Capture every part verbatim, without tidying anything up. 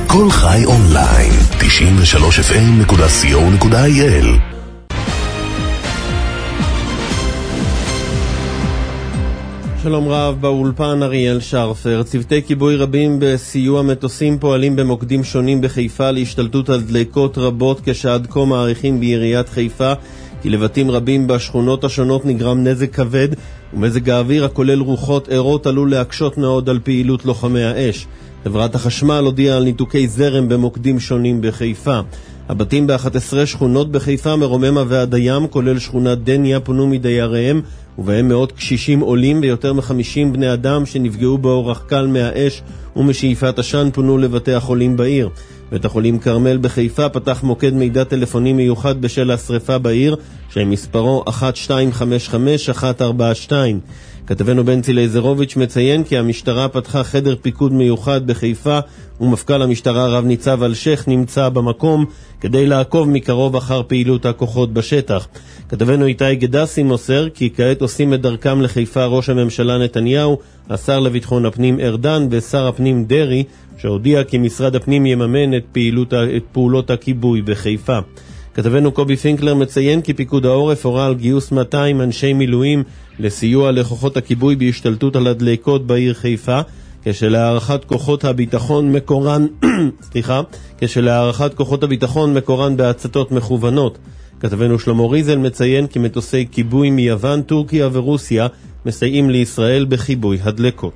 כל חי אונליין, תשעים ושלוש אף אם נקודה סי או נקודה איי אל. שלום רב, באולפן אריאל שרפר. צוותי כיבוי רבים בסיוע מטוסים פועלים במוקדים שונים בחיפה להשתלטות על דלקות רבות, כשעד כה מעריכים בעיריית חיפה כי לבתים רבים בשכונות השונות נגרם נזק כבד, ומזג האוויר הכולל רוחות ערות עלול להקשות מאוד על פעילות לוחמי האש. חברת החשמל הודיעה על ניתוקי זרם במוקדים שונים בחיפה. הבתים ב-אחת עשרה שכונות בחיפה מרוממה ועד הים, כולל שכונת דניה, פונו מדייריהם, ובהם מאות קשישים עולים ויותר מ-חמישים בני אדם שנפגעו באורח קל מהאש ומשאיפת עשן פונו לבתי החולים בעיר. בית החולים קרמל בחיפה פתח מוקד מידע טלפוני מיוחד בשל השריפה בעיר, שמספרו אחת שתיים חמש חמש אחת ארבע שתיים. כתבנו בנצי לייזרוביץ' מציין כי המשטרה פתחה חדר פיקוד מיוחד בחיפה, ומפכ"ל המשטרה רב ניצב אלשך נמצא במקום כדי לעקוב מקרוב אחר פעילות הכוחות בשטח. כתבנו איתי גדסי מוסר כי כעת עושים את דרכם לחיפה ראש הממשלה נתניהו, השר לביטחון הפנים ארדן ושר הפנים דרי, שהודיע כי משרד הפנים יממן את, פעילות, את פעולות הכיבוי בחיפה. כתבנו קובי פינקלר מציין כי פיקוד העורף הורה על גיוס מאתיים אנשי מילואים לסיוע לכוחות הכיבוי בהשתלטות על הדלקות בעיר חיפה, כשלהערכת כוחות הביטחון מקורן סליחה, כשלהערכת כוחות הביטחון מקורן בהצתות מכוונות. כתבנו שלמה ריזל מציין כי מטוסי כיבוי מיוון, טורקיה ורוסיה מסייעים לישראל בכיבוי הדלקות.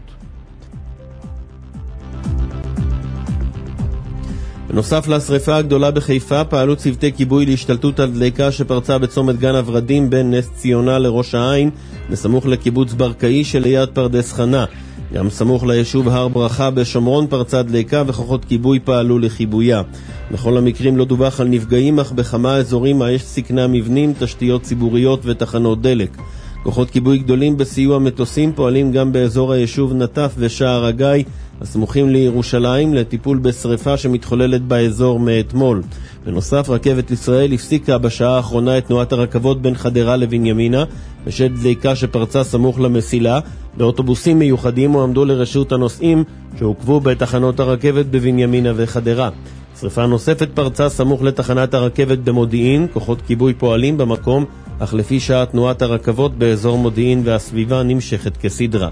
בנוסף לשריפה הגדולה בחיפה, פעלו צוותי כיבוי להשתלטות על דלקה שפרצה בצומת גן הורדים בין נס ציונה לראש העין, בסמוך לקיבוץ ברקאי שליד פרדס חנה. גם סמוך ליישוב הר ברכה בשומרון פרצה דלקה וכוחות כיבוי פעלו לכיבויה. בכל המקרים לא דווח על נפגעים, אך בכמה אזורים האש סיכנה מבנים, תשתיות ציבוריות ותחנות דלק. כוחות כיבוי גדולים בסיוע מטוסים פועלים גם באזור היישוב נטף ושער הגיא, הסמוכים לירושלים, לטיפול בשריפה שמתחוללת באזור מאתמול. בנוסף, רכבת ישראל הפסיקה בשעה האחרונה את תנועת הרכבות בין חדרה לבנימינה, בשל דליקה שפרצה סמוך למסילה. באוטובוסים מיוחדים הועמדו לרשות הנוסעים שעוקבו בתחנות הרכבת בבנימינה וחדרה. שריפה נוספת פרצה סמוך לתחנת הרכבת במודיעין, כוחות כיבוי פועלים במקום, אך לפי שעה תנועת הרכבות באזור מודיעין והסביבה נמשכת כסדרה.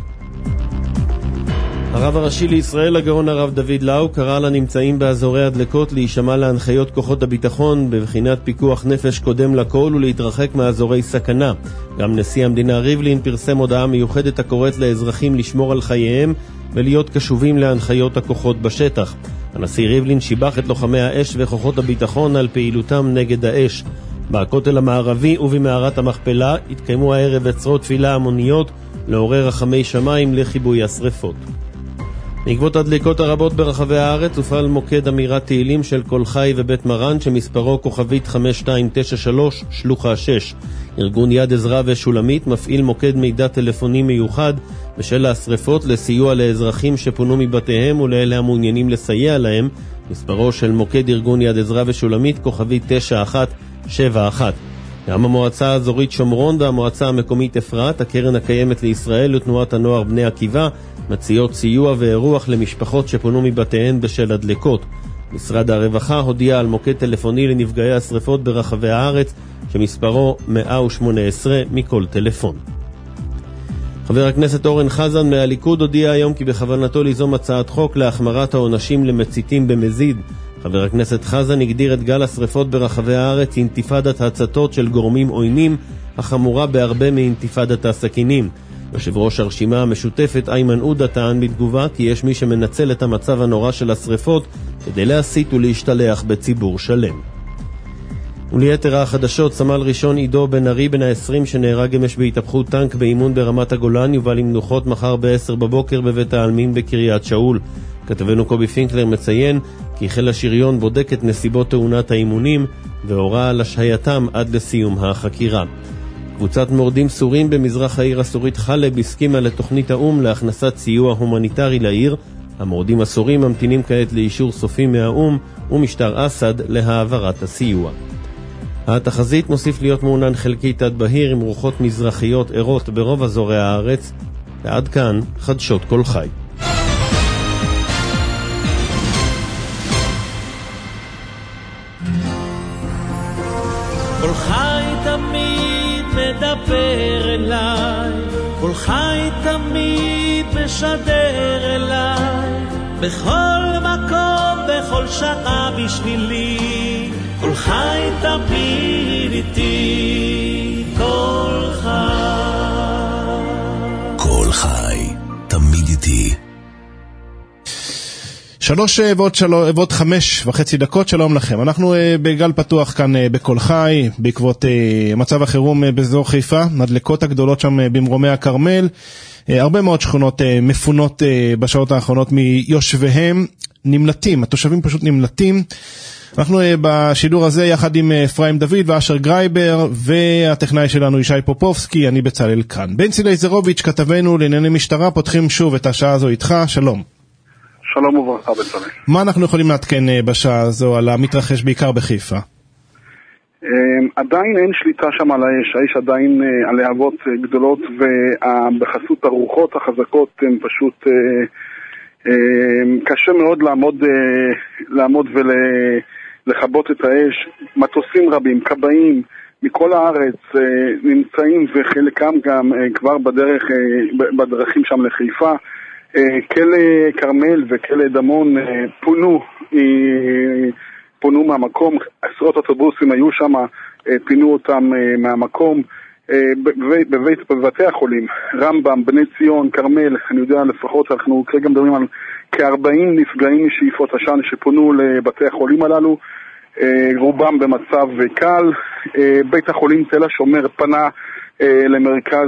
הרב הראשי לישראל, הגאון הרב דוד לאו, קרא לנמצאים באזורי הדלקות להישמע להנחיות כוחות הביטחון בבחינת פיקוח נפש קודם לכל ולהתרחק מאזורי סכנה. גם נשיא המדינה ריבלין פרסם הודעה מיוחדת הקוראת לאזרחים לשמור על חייהם ולהיות קשובים להנחיות הכוחות בשטח. הנשיא ריבלין שיבח את לוחמי האש וכוחות הביטחון על פעילותם נגד האש. בכותל המערבי ובמערת המכפלה התקיימו הערב עצרות תפילה המוניות לעורר רחמי שמיים לכיבוי השריפות. בעקבות הדליקות הרבות ברחבי הארץ הופעל מוקד אמירת תהילים של כל חי ובית מרן שמספרו כוכבית חמש שתיים תשע שלוש שלוחה שש. ארגון יד עזרא ושולמית מפעיל מוקד מידע טלפוני מיוחד בשל השריפות לסיוע לאזרחים שפונו מבתיהם ולאלה המעוניינים לסייע להם. מספרו של מוקד ארגון יד עזרא ושולמית כוכבית תשע אחת שבע אחת. גם המועצה האזורית שומרון והמועצה המקומית אפרת, הקרן הקיימת לישראל ותנועת הנוער בני עקיבא מציעות סיוע ואירוח למשפחות שפונו מבתיהן בשל הדלקות. משרד הרווחה הודיע על מוקד טלפוני לנפגעי השריפות ברחבי הארץ שמספרו מאה ושמונה עשרה מכל טלפון. חבר הכנסת אורן חזן מהליכוד הודיע היום כי בכוונתו ליזום הצעת חוק להחמרת העונשים למציתים במזיד. חבר הכנסת חזן הגדיר את גל השריפות ברחבי הארץ אינתיפאדת הצתות של גורמים עוינים, החמורה בהרבה מאינתיפאדת הסכינים. יושב ראש הרשימה המשותפת איימן עודה טען בתגובה כי יש מי שמנצל את המצב הנורא של השריפות כדי להסית ולהשתלח בציבור שלם. וליתר החדשות, סמל ראשון עידו בן ארי בן ה-עשרים שנהרג אמש בהתהפכות טנק באימון ברמת הגולן יובא למנוחות מחר ב-עשר בבוקר בבית העלמין בקריית שאול. כתבנו קובי פינקלר מציין כי חיל השריון בודק את נסיבות תאונת האימונים והורה על השהייתם עד לסיום החקירה. קבוצת מורדים סורים במזרח העיר הסורית חלב הסכימה לתוכנית האום להכנסת סיוע הומניטרי לעיר. המורדים הסורים ממתינים כעת לאישור סופי מהאום ומשטר אסד להעברת הסיוע. התחזית מוסיף להיות מעונן חלקי תת בהיר עם רוחות מזרחיות ערות ברוב אזורי הארץ. ועד כאן חדשות כל חי. כל חי תמיד מדבר אליי, כל חי תמיד משדר אליי, בכל מקום, בכל שעה בשבילי, כל חי תמיד איתי, כל חי. כל חי תמיד איתי. שלוש ועוד, שלוש, ועוד חמש וחצי דקות, שלום לכם. אנחנו בגל פתוח כאן בכל חי, בעקבות מצב החירום באזור חיפה, מדלקות הגדולות שם במרומי הכרמל, הרבה מאוד שכונות מפונות בשעות האחרונות מיושביהם, נמלטים, התושבים פשוט נמלטים. אנחנו בשידור הזה יחד עם אפרים דוד ואשר גרייבר והטכנאי שלנו ישי פופובסקי, אני בצלאל כאן. בנצי לייזרוביץ' כתבנו לענייני משטרה, פותחים שוב את השעה הזו איתך, שלום. שלום וברכה בצלאל. מה אנחנו יכולים לעדכן בשעה הזו על המתרחש בעיקר בחיפה? עדיין אין שליטה שם על האש, האש עדיין הלהבות גדולות, ובחסות הרוחות החזקות הן פשוט קשה מאוד לעמוד, לעמוד ולחבות את האש. מטוסים רבים, כבאים מכל הארץ נמצאים, וחלקם גם כבר בדרך, בדרכים שם לחיפה. כלא כרמל וכלא דמון פונו, פונו מהמקום, עשרות אוטובוסים היו שם, פינו אותם מהמקום. בבית, בבתי החולים, רמב"ם, בני ציון, כרמל, אני יודע לפחות, אנחנו כרגע מדברים על כ-ארבעים נפגעים משאיפות עשן שפונו לבתי החולים הללו, רובם במצב קל. בית החולים תל השומר פנה למרכז,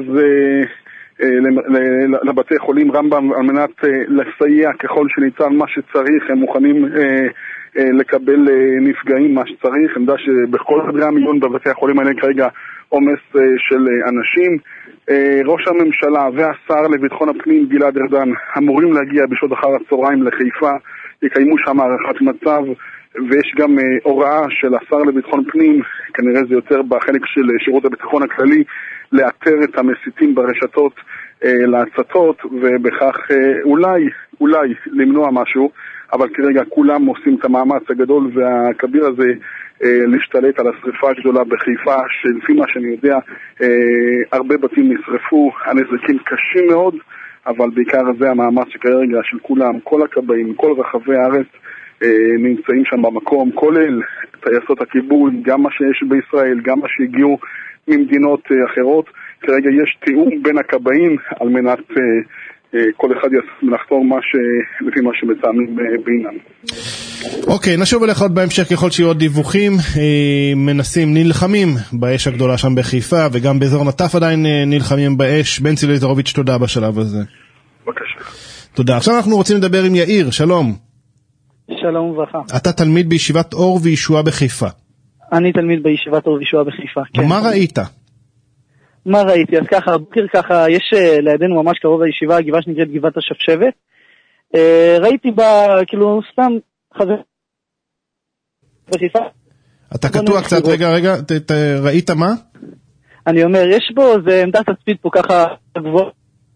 לבתי חולים רמב"ם על מנת לסייע ככל שניתן מה שצריך, הם מוכנים לקבל נפגעים מה שצריך. עמדה שבכל חדרי המיון בבתי החולים האלה כרגע עומס של אנשים. ראש הממשלה והשר לביטחון הפנים גלעד ארדן אמורים להגיע בשעות אחר הצהריים לחיפה, יקיימו שם הערכת מצב, ויש גם הוראה של השר לביטחון פנים, כנראה זה יותר בחלק של שירות הביטחון הכללי, לאתר את המסיתים ברשתות להצתות, ובכך אולי, אולי למנוע משהו, אבל כרגע כולם עושים את המאמץ הגדול והכביר הזה להשתלט על השריפה הגדולה בחיפה, שלפי מה שאני יודע הרבה בתים נשרפו, הנזקים קשים מאוד, אבל בעיקר זה המאמץ שכרגע של כולם, כל הכבאים, כל רחבי הארץ נמצאים שם במקום, כולל טייסות הכיבוי, גם מה שיש בישראל, גם מה שהגיעו ממדינות אחרות. כרגע יש תיאום בין הכבאים על מנת כל אחד לחתור מה ש... לפי מה שמתאמים בינם. אוקיי, נשוב אליך עוד בהמשך ככל שיהיו עוד דיווחים. מנסים, נלחמים באש הגדולה שם בחיפה, וגם באזור נטף עדיין נלחמים באש. בנצי לייזרוביץ', תודה בשלב הזה. בבקשה. תודה. עכשיו אנחנו רוצים לדבר עם יאיר, שלום. שלום וברכה. אתה תלמיד בישיבת אור וישועה בחיפה. אני תלמיד בישיבת אור וישועה בחיפה, כן. מה ראית? מה ראיתי? אז ככה, בוקר ככה, יש לידינו ממש קרוב לישיבה, גבעה שנקראת גבעת השפשבת. ראיתי בה, כאילו, סתם חזר בחיפה. אתה קטוע קצת, רגע, רגע, ראית מה? אני אומר, יש בו, זה עמדת תצפית פה ככה גבוה.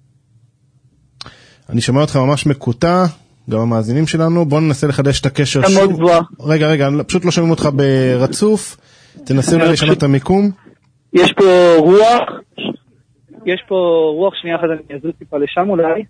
אני שומע אותך ממש מקוטע, גם המאזינים שלנו. בואו ננסה לחדש את הקשר שוב. רגע, רגע, פשוט לא שומעים אותך ברצוף. תנסה אולי לשנות את המיקום. יש פה רוח, יש פה רוח, שנייה אחת, אני אעזור טיפה לשם אולי.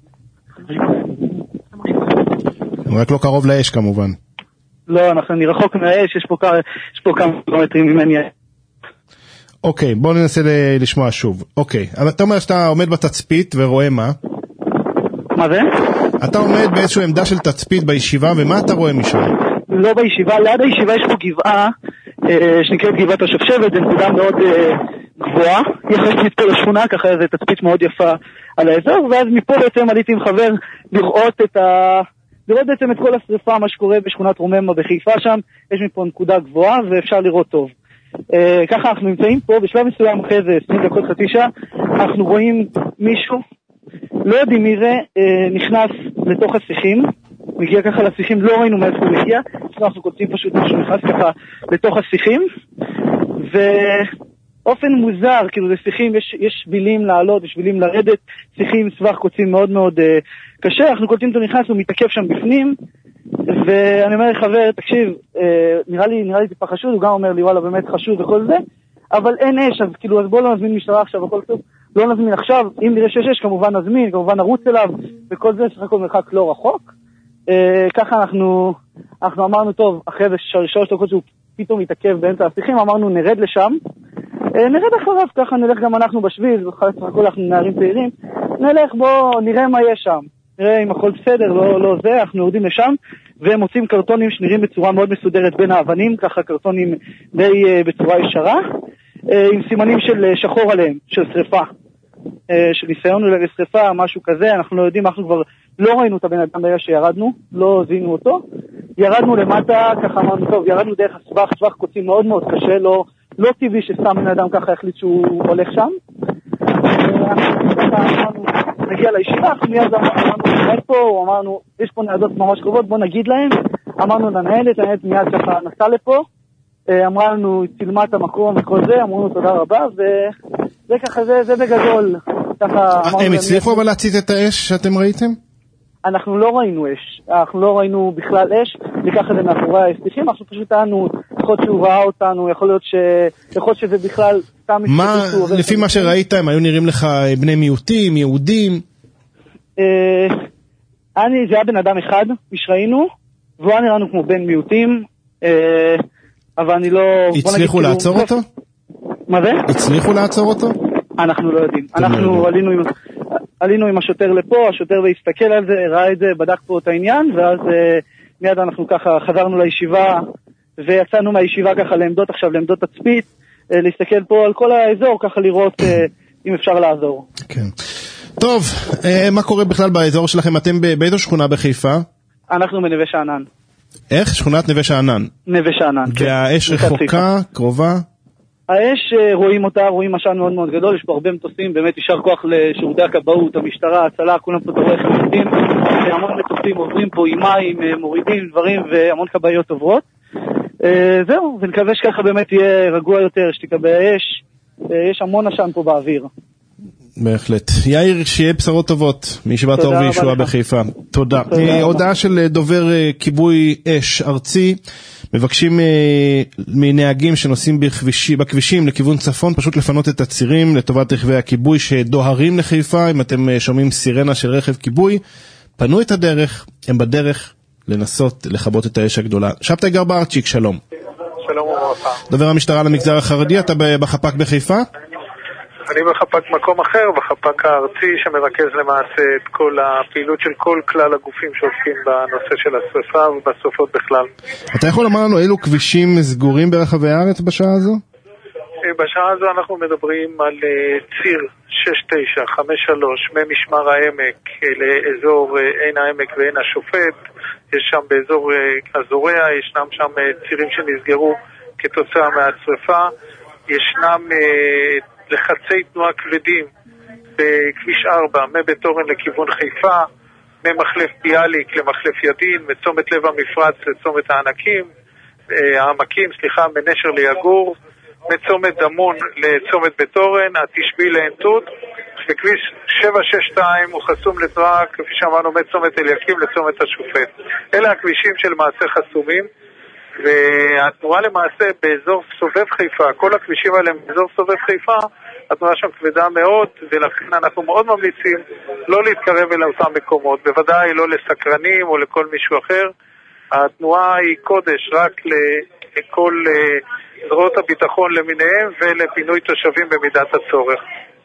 רק לא קרוב לאש כמובן. לא, אנחנו נרחוק מהאש, יש פה, יש פה כמה קילומטרים ממני. אוקיי, בואו ננסה לשמוע שוב. אוקיי, אבל אתה אומר שאתה עומד בתצפית ורואה מה? מה זה? אתה עומד באיזושהי עמדה של תצפית בישיבה, ומה אתה רואה משם? לא בישיבה, ליד הישיבה יש פה גבעה, שנקראת גבעת השפשבת, זה נקודה מאוד גבוהה, יחסית פה לשכונה, ככה זה תצפית מאוד יפה על האזור, ואז מפה בעצם עליתי עם חבר לראות את ה... לראות בעצם את כל השריפה, מה שקורה בשכונת רוממה בחיפה שם, יש מפה נקודה גבוהה ואפשר לראות טוב. ככה אנחנו נמצאים פה, בשלב מסוים אחרי זה עשרים דקות חצי שעה, אנחנו רואים מישהו, לא יודעים מי זה, נכנס לתוך השיחים, מגיע ככה לשיחים, לא ראינו מאיפה הוא מגיע, אנחנו קולטים פשוט משהו נכנס ככה לתוך השיחים, ואופן מוזר, כאילו זה שיחים, יש, יש שבילים לעלות, יש שבילים לרדת, שיחים סבך קוצים מאוד מאוד uh, קשה, אנחנו קולטים אותו נכנס, הוא מתעכב שם בפנים, ואני אומר לחבר, תקשיב, uh, נראה לי, נראה לי טיפה חשוד, הוא גם אומר לי, וואלה, באמת חשוד וכל זה, אבל אין אש, אז כאילו, אז בואו לא נזמין משטרה עכשיו, הכל טוב, לא נזמין עכשיו, אם נראה שיש אש, כמובן נזמין, כמובן נרוץ אליו, וכל זה שחק כל מרחק לא רחוק. אה, ככה אנחנו, אנחנו אמרנו, טוב, אחרי זה שלוש דקות שהוא פתאום מתעכב באמצע השיחים, אמרנו נרד לשם, אה, נרד אחריו, ככה נלך גם אנחנו בשביל, וחלק הכל אנחנו נערים צעירים, נלך בוא, נראה מה יש שם, נראה אם הכל בסדר, לא, לא זה, אנחנו יורדים לשם, והם מוצאים קרטונים שנראים בצורה מאוד מסודרת בין האבנים, ככה קרטונים די uh, בצורה ישרה, uh, עם סימנים של uh, שחור עליהם, של שריפה, uh, של ניסיון לשריפה, משהו כזה, אנחנו לא יודעים, אנחנו כבר לא ראינו את הבן אדם ברגע שירדנו, לא זינו אותו, ירדנו למטה, ככה אמרנו, טוב, ירדנו דרך הסבך, סבך קוצים מאוד מאוד קשה, לא, לא טבעי שסתם בן אדם ככה החליט שהוא הולך שם, אמרנו, נגיע לישיבה, אנחנו מיד אמרנו, פה, אמרנו, יש פה ניידות ממש קרובות, בוא נגיד להם, אמרנו לנהלת, הנהלת מיד ככה נסע לפה, אמרה לנו, צילמה את המקום וכל זה, אמרו לנו תודה רבה, וזה ככה, זה, זה בגדול. הם הצליחו אבל להצית את האש שאתם ראיתם? אנחנו לא ראינו אש, אנחנו לא ראינו בכלל אש, וככה זה מאחורי ההסתיכים, אנחנו פשוט טענו, יכול להיות שהוא ראה אותנו, יכול להיות, ש... יכול להיות שזה בכלל סתם... מה, לפי מה שראית, הם היו נראים לך בני מיעוטים, יהודים? אני, זה היה בן אדם אחד, שראינו, והוא היה נראינו כמו בן מיעוטים, אבל אני לא... הצליחו לעצור אותו? מה זה? הצליחו לעצור אותו? אנחנו לא יודעים. אנחנו עלינו עם... עלינו עם השוטר לפה, השוטר והסתכל על זה, ראה את זה, בדק פה את העניין, ואז מיד אנחנו ככה חזרנו לישיבה, ויצאנו מהישיבה ככה לעמדות עכשיו, לעמדות תצפית, להסתכל פה על כל האזור, ככה לראות אם אפשר לעזור. כן. טוב, מה קורה בכלל באזור שלכם? אתם באיזו שכונה בחיפה? אנחנו בנווה שאנן. איך? שכונת נווה שאנן. נווה שאנן, כן. והאש רחוקה, קרובה? האש, רואים אותה, רואים משל מאוד מאוד גדול, יש פה הרבה מטוסים, באמת יישר כוח לשירותי הכבאות, המשטרה, הצלה, כולם פה תורי חמודים, המון מטוסים עוברים פה עם מים, מורידים דברים, והמון כבאיות עוברות. זהו, ונקווה שככה באמת יהיה רגוע יותר, שתקבל האש, יש המון עשן פה באוויר. בהחלט. יאיר, שיהיה בשורות טובות מישיבת אור וישועה בחיפה. תודה. הודעה של דובר כיבוי אש ארצי, מבקשים מנהגים שנוסעים בכבישים לכיוון צפון פשוט לפנות את הצירים לטובת רכבי הכיבוי שדוהרים לחיפה. אם אתם שומעים סירנה של רכב כיבוי, פנו את הדרך, הם בדרך לנסות לכבות את האש הגדולה. שבתאי גרברצ'יק, שלום. שלום וברכה. דובר המשטרה למגזר החרדי, אתה בחפ"ק בחיפה? אני בחפ"ק מקום אחר, בחפ"ק הארצי שמרכז למעשה את כל הפעילות של כל כלל הגופים שעוסקים בנושא של השריפה ובשריפות בכלל. אתה יכול לומר לנו אילו כבישים סגורים ברחבי הארץ בשעה הזו? בשעה הזו אנחנו מדברים על ציר שש תשע חמש שלוש ממשמר העמק לאזור עין העמק ועין השופט. יש שם באזור הזורע, ישנם שם צירים שנסגרו כתוצאה מהשריפה. ישנם לחצי תנועה כבדים בכביש ארבע, מבית אורן לכיוון חיפה, ממחלף ביאליק למחלף ידין, מצומת לב המפרץ לצומת הענקים, העמקים, סליחה, מנשר ליגור, מצומת דמון לצומת בית אורן, התשבי לענתות, וכביש שבע שש שתיים הוא חסום לתנועה, כפי שאמרנו, מצומת אליקים לצומת השופט. אלה הכבישים שלמעשה חסומים, והתנועה למעשה באזור סובב חיפה, כל הכבישים האלה באזור סובב חיפה, התנועה שם כבדה מאוד, ולכן אנחנו מאוד ממליצים לא להתקרב אל אותם מקומות, בוודאי לא לסקרנים או לכל מישהו אחר. התנועה היא קודש רק לכל זרועות הביטחון למיניהם ולפינוי תושבים במידת הצורך.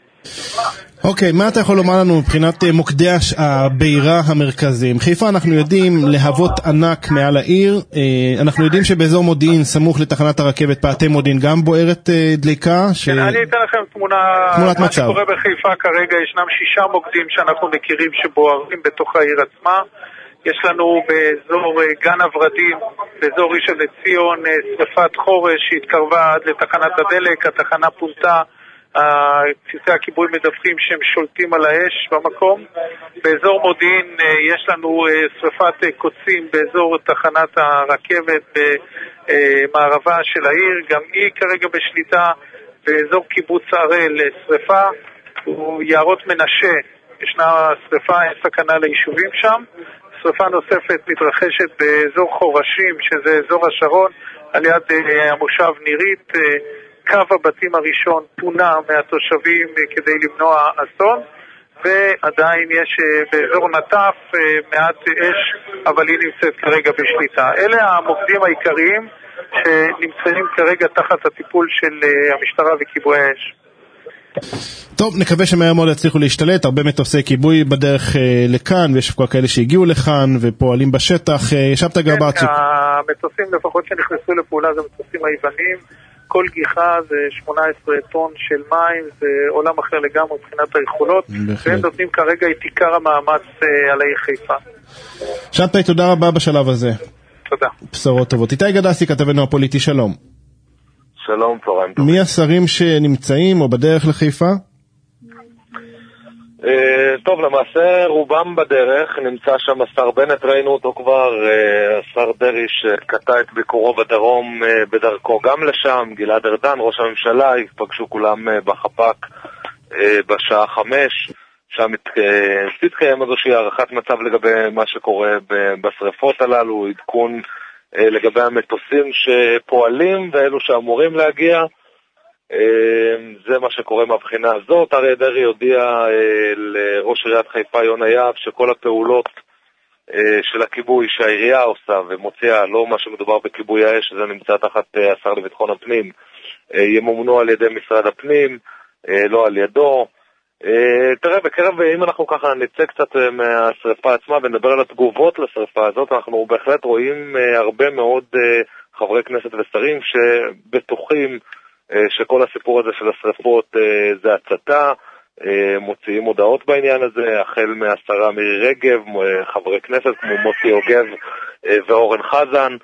אוקיי, מה אתה יכול לומר לנו מבחינת מוקדי הבירה המרכזיים? חיפה אנחנו יודעים להוות ענק מעל העיר, אנחנו יודעים שבאזור מודיעין סמוך לתחנת הרכבת פעתי מודיעין גם בוערת דליקה. כן, אני אתן לכם תמונה, מה שקורה בחיפה כרגע, ישנם שישה מוקדים שאנחנו מכירים שבוערים בתוך העיר עצמה. יש לנו באזור גן הוורדים, באזור ראשון לציון, שריפת חורש שהתקרבה עד לתחנת הדלק, התחנה פונתה, צוותי הכיבוי מדווחים שהם שולטים על האש במקום. באזור מודיעין יש לנו שריפת קוצים באזור תחנת הרכבת במערבה של העיר, גם היא כרגע בשליטה. באזור קיבוץ הראל שריפה, יערות מנשה, ישנה שריפה, אין סכנה ליישובים שם. שריפה נוספת מתרחשת באזור חורשים, שזה אזור השרון, על יד המושב נירית, קו הבתים הראשון פונה מהתושבים כדי למנוע אסון, ועדיין יש באזור נטף מעט אש, אבל היא נמצאת כרגע בשליטה. אלה המוקדים העיקריים שנמצאים כרגע תחת הטיפול של המשטרה וכיבוי האש. טוב, נקווה שמהר מאוד יצליחו להשתלט, הרבה מטוסי כיבוי בדרך אה, לכאן, ויש כבר כאלה שהגיעו לכאן ופועלים בשטח. ישבת גרבצ'יק. כן, המטוסים לפחות שנכנסו לפעולה זה מטוסים היוונים, כל גיחה זה שמונה עשרה טון של מים, זה עולם אחר לגמרי מבחינת היכולות, והם נותנים כרגע את עיקר המאמץ אה, על העיר חיפה. שבתאי, תודה רבה בשלב הזה. תודה. בשורות טובות. איתי גדסי, כתבנו הפוליטי, שלום. שלום, צהריים טובים. מי השרים שנמצאים או בדרך לחיפה? טוב, למעשה רובם בדרך, נמצא שם השר בנט, ראינו אותו כבר, השר דרי שקטע את ביקורו בדרום בדרכו גם לשם, גלעד ארדן, ראש הממשלה, יפגשו כולם בחפ"ק בשעה חמש, שם תתקיים איזושהי הערכת מצב לגבי מה שקורה בשריפות הללו, עדכון לגבי המטוסים שפועלים ואלו שאמורים להגיע. זה מה שקורה מהבחינה הזאת. אריה דרעי הודיע לראש עיריית חיפה יונה יהב שכל הפעולות של הכיבוי שהעירייה עושה ומוציאה, לא מה שמדובר בכיבוי האש, שזה נמצא תחת השר לביטחון הפנים, ימומנו על ידי משרד הפנים, לא על ידו. תראה, בקרב, אם אנחנו ככה נצא קצת מהשריפה עצמה ונדבר על התגובות לשריפה הזאת, אנחנו בהחלט רואים הרבה מאוד חברי כנסת ושרים שבטוחים שכל הסיפור הזה של השריפות זה הצתה, מוציאים הודעות בעניין הזה, החל מהשרה מירי רגב, חברי כנסת כמו מוטי יוגב ואורן חזן,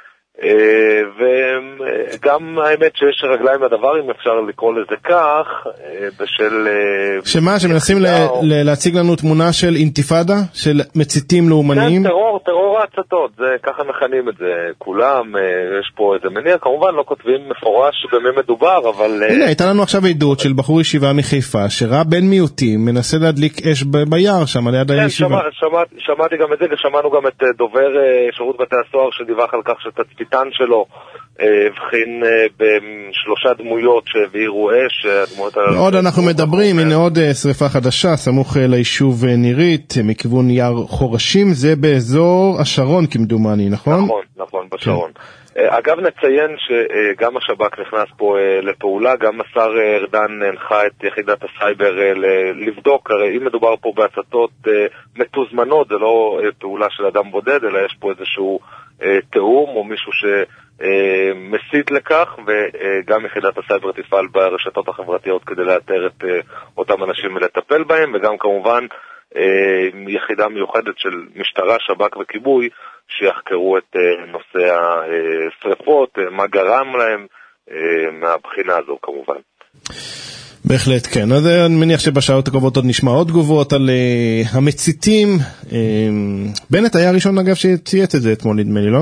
וגם האמת שיש רגליים לדבר, אם אפשר לקרוא לזה כך, בשל... שמה, שמנסים להציג לנו תמונה של אינתיפאדה, של מציתים לאומניים? כן, טרור, טרור ההצתות, זה ככה מכנים את זה כולם, יש פה איזה מניע, כמובן לא כותבים מפורש במי מדובר, אבל... הנה, הייתה לנו עכשיו עדות של בחור ישיבה מחיפה, שראה בן מיעוטים, מנסה להדליק אש ביער שם, על יד הישיבה. כן, שמעתי גם את זה, ושמענו גם את דובר שירות בתי הסוהר שדיווח על כך שתצפיתן שלו הבחין בשלושה דמויות שהבעירו אש. עוד אנחנו מדברים, הנה עוד שריפה חדשה, סמוך ליישוב נירית, מכיוון יער חורשים, זה באזור השרון כמדומני, נכון? נכון, נכון, בשרון. אגב, נציין שגם השב"כ נכנס פה לפעולה, גם השר ארדן הנחה את יחידת הסייבר לבדוק, הרי אם מדובר פה בהצתות מתוזמנות, זה לא פעולה של אדם בודד, אלא יש פה איזשהו תאום או מישהו שמסית לכך, וגם יחידת הסייבר תפעל ברשתות החברתיות כדי לאתר את אותם אנשים ולטפל בהם, וגם כמובן יחידה מיוחדת של משטרה, שב"כ וכיבוי שיחקרו את נושא השריפות, מה גרם להם מהבחינה הזו כמובן. בהחלט כן, אז אני מניח שבשעות הקרובות עוד נשמע עוד תגובות על uh, המציתים. uh, בנט היה הראשון אגב שצייץ את זה אתמול, נדמה לי, לא?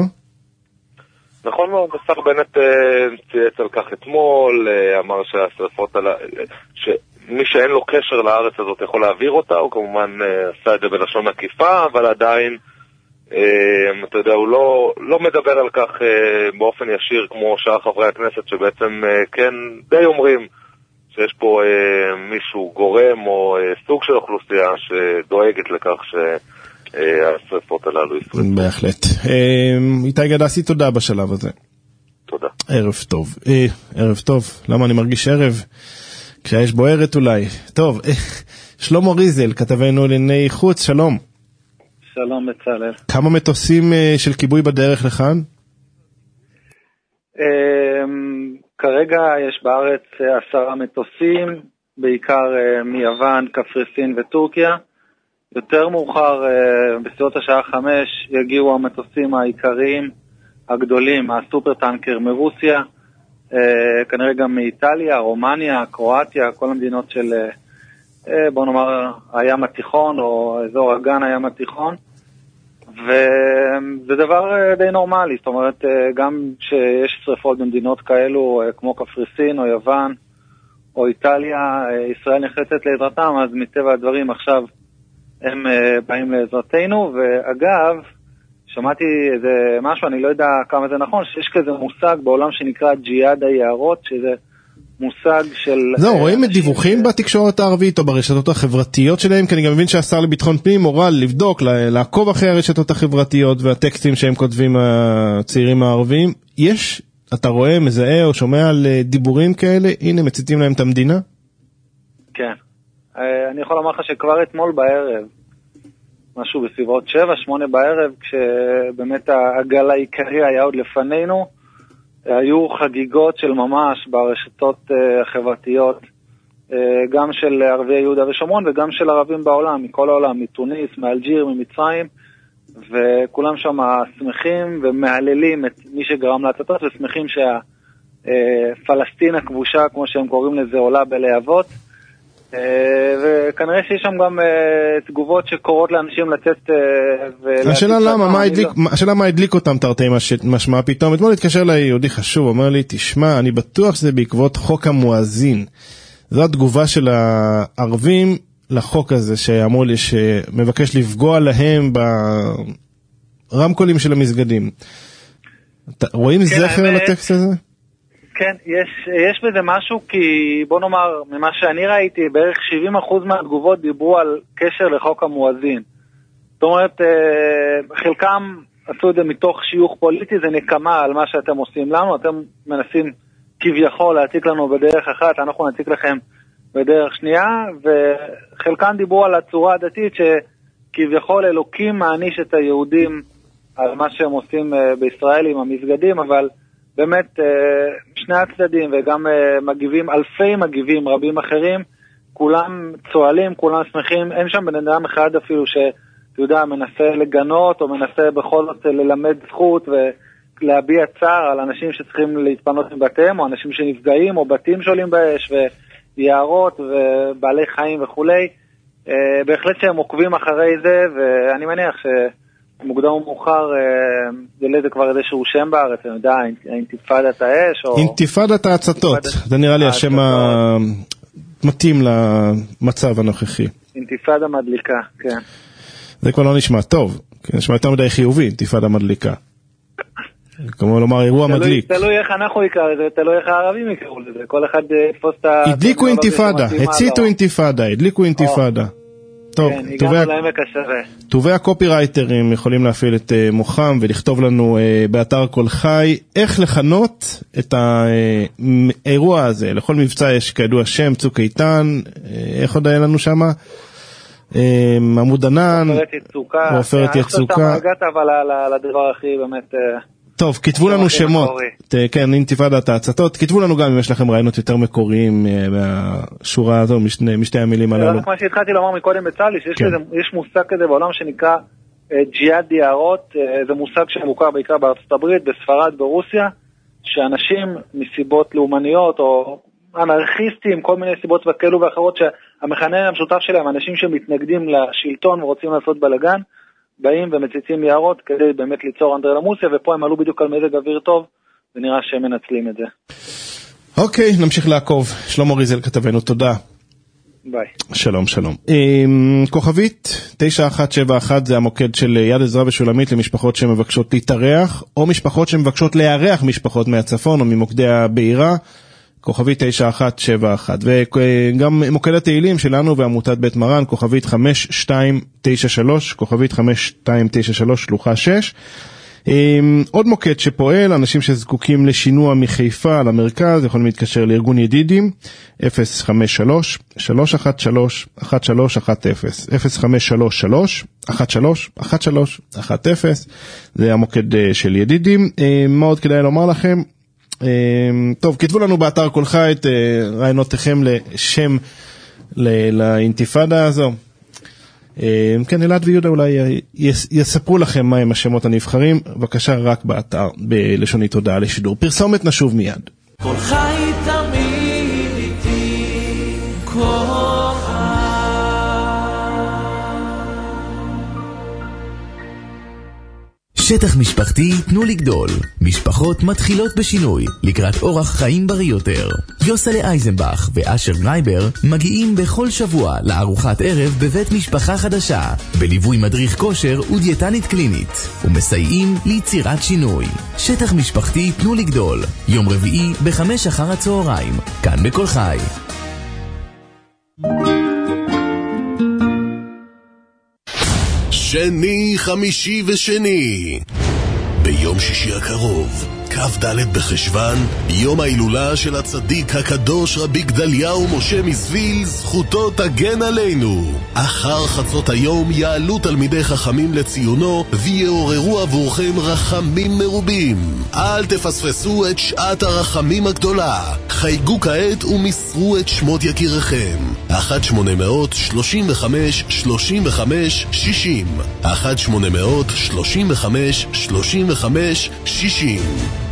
נכון מאוד, השר בנט uh, צייץ על כך אתמול, uh, אמר שהשריפות על... שמי שאין לו קשר לארץ הזאת יכול להעביר אותה, הוא כמובן uh, עשה את זה בלשון עקיפה, אבל עדיין uh, אתה יודע, הוא לא, לא מדבר על כך uh, באופן ישיר כמו שאר חברי הכנסת שבעצם uh, כן די אומרים שיש פה אה, מישהו גורם או אה, סוג של אוכלוסייה שדואגת לכך שהשריפות הללו ישרפו. בהחלט. אה, איתי גדסי, תודה בשלב הזה. תודה. ערב טוב. אה, ערב טוב. למה אני מרגיש ערב? כשהאש בוערת אולי. טוב, אה, שלמה ריזל, כתבנו לענייני חוץ, שלום. שלום בצלאל. כמה מטוסים אה, של כיבוי בדרך לכאן? אה... כרגע יש בארץ עשרה מטוסים, בעיקר מיוון, קפריסין וטורקיה. יותר מאוחר, בסביבות השעה חמש, יגיעו המטוסים העיקריים הגדולים, הסופר טנקר מרוסיה, כנראה גם מאיטליה, רומניה, קרואטיה, כל המדינות של, בוא נאמר, הים התיכון או אזור אגן הים התיכון. וזה דבר די נורמלי, זאת אומרת, גם שיש שריפות במדינות כאלו כמו קפריסין או יוון או איטליה, ישראל נחלצת לעזרתם, אז מטבע הדברים עכשיו הם באים לעזרתנו. ואגב, שמעתי איזה משהו, אני לא יודע כמה זה נכון, שיש כזה מושג בעולם שנקרא ג'יהאד היערות, שזה מושג של... זהו, רואים את דיווחים בתקשורת הערבית או ברשתות החברתיות שלהם, כי אני גם מבין שהשר לביטחון פנים מורל לבדוק, לעקוב אחרי הרשתות החברתיות והטקסטים שהם כותבים הצעירים הערבים. יש, אתה רואה, מזהה או שומע על דיבורים כאלה, הנה מציתים להם את המדינה? כן. אני יכול לומר לך שכבר אתמול בערב, משהו בסביבות שבע, שמונה בערב, כשבאמת הגל העיקרי היה עוד לפנינו, היו חגיגות של ממש ברשתות החברתיות, גם של ערבי יהודה ושומרון וגם של ערבים בעולם, מכל העולם, מתוניס, מאלג'יר, ממצרים, וכולם שם שמחים ומעללים את מי שגרם להצתות, ושמחים שהפלסטין הכבושה, כמו שהם קוראים לזה, עולה בלהבות, וכנראה שיש שם גם תגובות שקורות לאנשים לצאת. השאלה למה, השאלה מה הדליק אותם תרתי משמע פתאום. אתמול התקשר לי יהודי חשוב, אומר לי, תשמע, אני בטוח שזה בעקבות חוק המואזין. זו התגובה של הערבים לחוק הזה שאמרו לי שמבקש לפגוע להם ברמקולים של המסגדים. רואים זכר לטקסט הזה? כן, יש, יש בזה משהו, כי בוא נאמר, ממה שאני ראיתי, בערך שבעים אחוז מהתגובות דיברו על קשר לחוק המואזין. זאת אומרת, חלקם עשו את זה מתוך שיוך פוליטי, זה נקמה על מה שאתם עושים לנו, אתם מנסים כביכול להציק לנו בדרך אחת, אנחנו נציק לכם בדרך שנייה, וחלקם דיברו על הצורה הדתית שכביכול אלוקים מעניש את היהודים על מה שהם עושים בישראל עם המסגדים, אבל באמת שני הצדדים וגם מגיבים, אלפי מגיבים רבים אחרים, כולם צועלים, כולם שמחים, אין שם בן אדם אחד אפילו שאתה יודע, מנסה לגנות או מנסה בכל זאת ללמד זכות ולהביע צער על אנשים שצריכים להתפנות מבתיהם, או אנשים שנפגעים, או בתים שעולים באש ויערות ובעלי חיים וכולי. בהחלט שהם עוקבים אחרי זה, ואני מניח ש... מוקדם ומאוחר, זה לזה כבר איזשהו שם בארץ, אני יודע, אינתיפאדת האש, או... אינתיפאדת ההצתות, זה נראה לי השם המתאים למצב הנוכחי. אינתיפאדה מדליקה, כן. זה כבר לא נשמע טוב, נשמע יותר מדי חיובי, אינתיפאדה מדליקה. כמו לומר, אירוע מדליק. תלוי איך אנחנו יקראו לזה, תלוי איך הערבים יקראו לזה, כל אחד יתפוס את ה... הדליקו אינתיפאדה, הציתו אינתיפאדה, הדליקו אינתיפאדה. טוב, טובי הקופירייטרים יכולים להפעיל את מוחם ולכתוב לנו באתר כל חי איך לכנות את האירוע הזה. לכל מבצע יש כידוע שם, צוק איתן, איך עוד היה לנו שם? עמוד ענן, עופרת יצוקה. הגעת אבל לדבר הכי באמת... טוב, כתבו לנו שמות, כן, אינתיפאדת ההצתות, כתבו לנו גם אם יש לכם רעיונות יותר מקוריים מהשורה הזו, משתי המילים הללו. מה שהתחלתי לומר מקודם בצה"ל, שיש מושג כזה בעולם שנקרא ג'יהאד יערות, זה מושג שמוכר בעיקר בארצות הברית, בספרד, ברוסיה, שאנשים מסיבות לאומניות או אנרכיסטים, כל מיני סיבות וכאלו ואחרות, שהמכנה המשותף שלהם, אנשים שמתנגדים לשלטון ורוצים לעשות בלגן, באים ומציצים יערות כדי באמת ליצור אנדרלמוסיה, ופה הם עלו בדיוק על מזג אוויר טוב, ונראה שהם מנצלים את זה. אוקיי, נמשיך לעקוב. שלמה ריזל כתבנו, תודה. ביי. שלום, שלום. כוכבית תשע אחת שבע אחת זה המוקד של יד עזרא ושולמית למשפחות שמבקשות להתארח, או משפחות שמבקשות לארח משפחות מהצפון או ממוקדי הבעירה. כוכבית תשע אחת שבע אחת, וגם מוקד התהילים שלנו ועמותת בית מרן, כוכבית חמש שתיים תשע שלוש, כוכבית חמש שתיים תשע שלוש, שלוחה שש. עוד מוקד שפועל, אנשים שזקוקים לשינוע מחיפה למרכז, יכולים להתקשר לארגון ידידים, אפס חמש שלוש שלוש אחת שלוש אחת שלוש אחת אפס, אפס חמש שלוש שלוש אחת שלוש אחת שלוש אחת אפס, זה המוקד של ידידים. מה עוד כדאי לומר לכם? טוב, כתבו לנו באתר כל חי את רעיונותיכם לשם לאינתיפאדה הזו. כן, אלעד ויהודה אולי יספרו לכם מהם השמות הנבחרים, בבקשה רק באתר בלשונית הודעה לשידור. פרסומת, נשוב מיד. כל חי תמיד איתי, כל חי. שטח משפחתי, תנו לגדול. משפחות מתחילות בשינוי, לקראת אורח חיים בריא יותר. יוסלה אייזנבך ואשר גרייבר מגיעים בכל שבוע לארוחת ערב בבית משפחה חדשה, בליווי מדריך כושר ודיאטנית קלינית, ומסייעים ליצירת שינוי. שטח משפחתי, תנו לגדול. יום רביעי בחמש אחר הצהריים, כאן בכל חי. שני, חמישי ושני. ביום שישי הקרוב, כ"ד בחשוון, יום ההילולה של הצדיק הקדוש רבי גדליהו משה מסוויל, זכותו תגן עלינו. אחר חצות היום יעלו תלמידי חכמים לציונו ויעוררו עבורכם רחמים מרובים. אל תפספסו את שעת הרחמים הגדולה. חייגו כעת ומסרו את שמות יקיריכם. אחת שמונה מאות שלושים וחמש שלושים וחמש שישים אחת שמונה מאות שלושים וחמש שלושים וחמש שישים.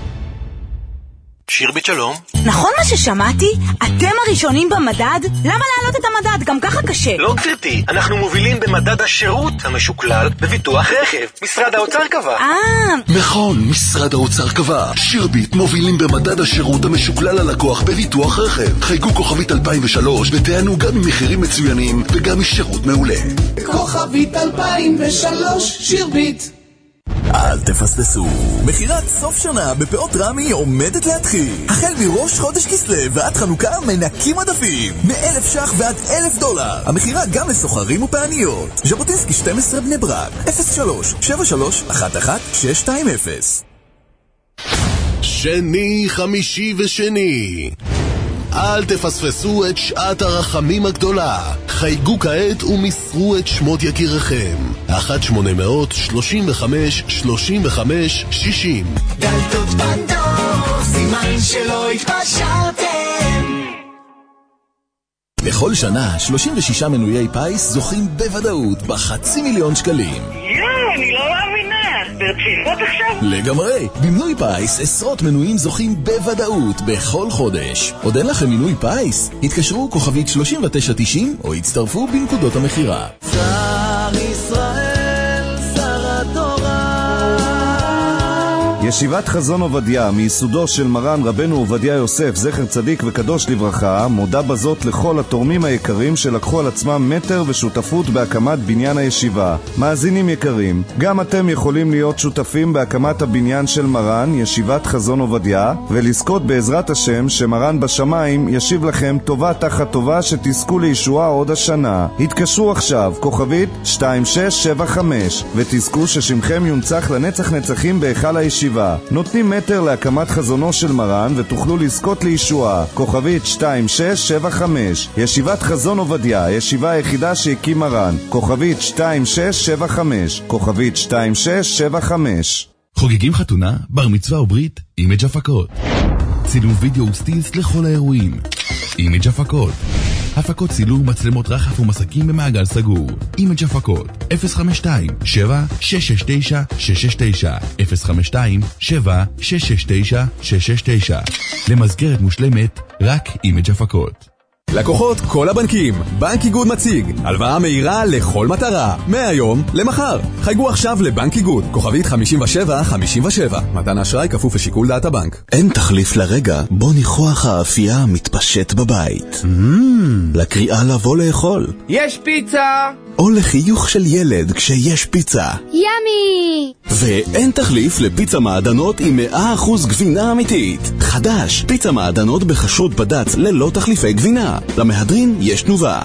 שירבית שלום. נכון מה ששמעתי? אתם הראשונים במדד? למה להעלות את המדד? גם ככה קשה. לא גברתי, אנחנו מובילים במדד השירות המשוקלל בביטוח רכב. משרד האוצר קבע. אה. נכון, משרד האוצר קבע. שירבית מובילים במדד השירות המשוקלל ללקוח בביטוח רכב. חייגו כוכבית אלפיים ושלוש ותענו גם ממחירים מצוינים וגם משירות מעולה. כוכבית אלפיים ושלוש שירבית. אל תפספסו. מחירת סוף שנה בפאות רמי עומדת להתחיל. החל מראש חודש כסלו ועד חנוכה מנקים עדפים. מאלף שח ועד אלף דולר. המחירה גם לסוחרים ופעניות. ז'בוטינסקי שתים עשרה בני ברק. אפס שלוש שבע שלוש אחת אחת שש שתיים אפס. שני, חמישי ושני. אל תפספסו את שעת הרחמים הגדולה. חייגו כעת ומסרו את שמות יקיריכם. אחת שמונה מאות שלושים וחמש שלושים וחמש שישים. דלתות פנדור, סימן שלא התפשרתם. בכל שנה שלושים ושישה מנויי פייס זוכים בוודאות בחצי מיליון שקלים. יואו, אני לא מאמינה. ברציפות עכשיו? לגמרי. במנוי פייס עשרות מנויים זוכים בוודאות בכל חודש. עוד אין לכם מנוי פייס? התקשרו כוכבית שלושים ותשע תשעים או הצטרפו בנקודות המחירה. שר ישראל, שר התורה. ישיבת חזון עובדיה, מיסודו של מרן רבנו עובדיה יוסף, זכר צדיק וקדוש לברכה, מודה בזאת לכל התורמים היקרים שלקחו על עצמם מטר ושותפות בהקמת בניין הישיבה. מאזינים יקרים, גם אתם יכולים להיות שותפים בהקמת הבניין של מרן, ישיבת חזון עובדיה, ולזכות בעזרת השם שמרן בשמיים ישיב לכם טובה תחת טובה שתזכו לישועה עוד השנה. התקשרו עכשיו, כוכבית שתיים שש שבע חמש, ותזכו ששמכם יונצח לנצח נצחים בהיכל הישיבה. נותנים מטר להקמת חזונו של מרן ותוכלו לזכות לישועה. כוכבית שתיים שש שבע חמש. ישיבת חזון עובדיה, הישיבה היחידה שהקים מרן. כוכבית שתיים שש שבע חמש. כוכבית שתיים שש שבע חמש. חוגגים חתונה, בר מצווה וברית, אימג' הפקות. צילום וידאו וסטילס לכל האירועים. אימג' הפקות. הפקות צילום, מצלמות רחף ומסקים במעגל סגור. אימג' הפקות. אפס חמש שתיים שבע שש שש תשע שש שש תשע אפס חמש שתיים שבע שש שש תשע שש שש תשע. למסגרת מושלמת, רק אימג' הפקות. לקוחות כל הבנקים, בנק איגוד מציג הלוואה מהירה לכל מטרה, מהיום למחר. חייגו עכשיו לבנק איגוד, כוכבית חמישים ושבע חמישים ושבע. מתן אשראי כפוף לשיקול דעת הבנק. אין תחליף לרגע בו ניחוח האפייה מתפשט בבית. לקריאה לבוא לאכול. יש פיצה! או לחיוך של ילד כשיש פיצה. ימי! ואין תחליף לפיצה מעדנות עם מאה אחוז גבינה אמיתית. חדש, פיצה מעדנות בחשוד בדץ ללא תחליפי גבינה. למהדרין יש תנובה.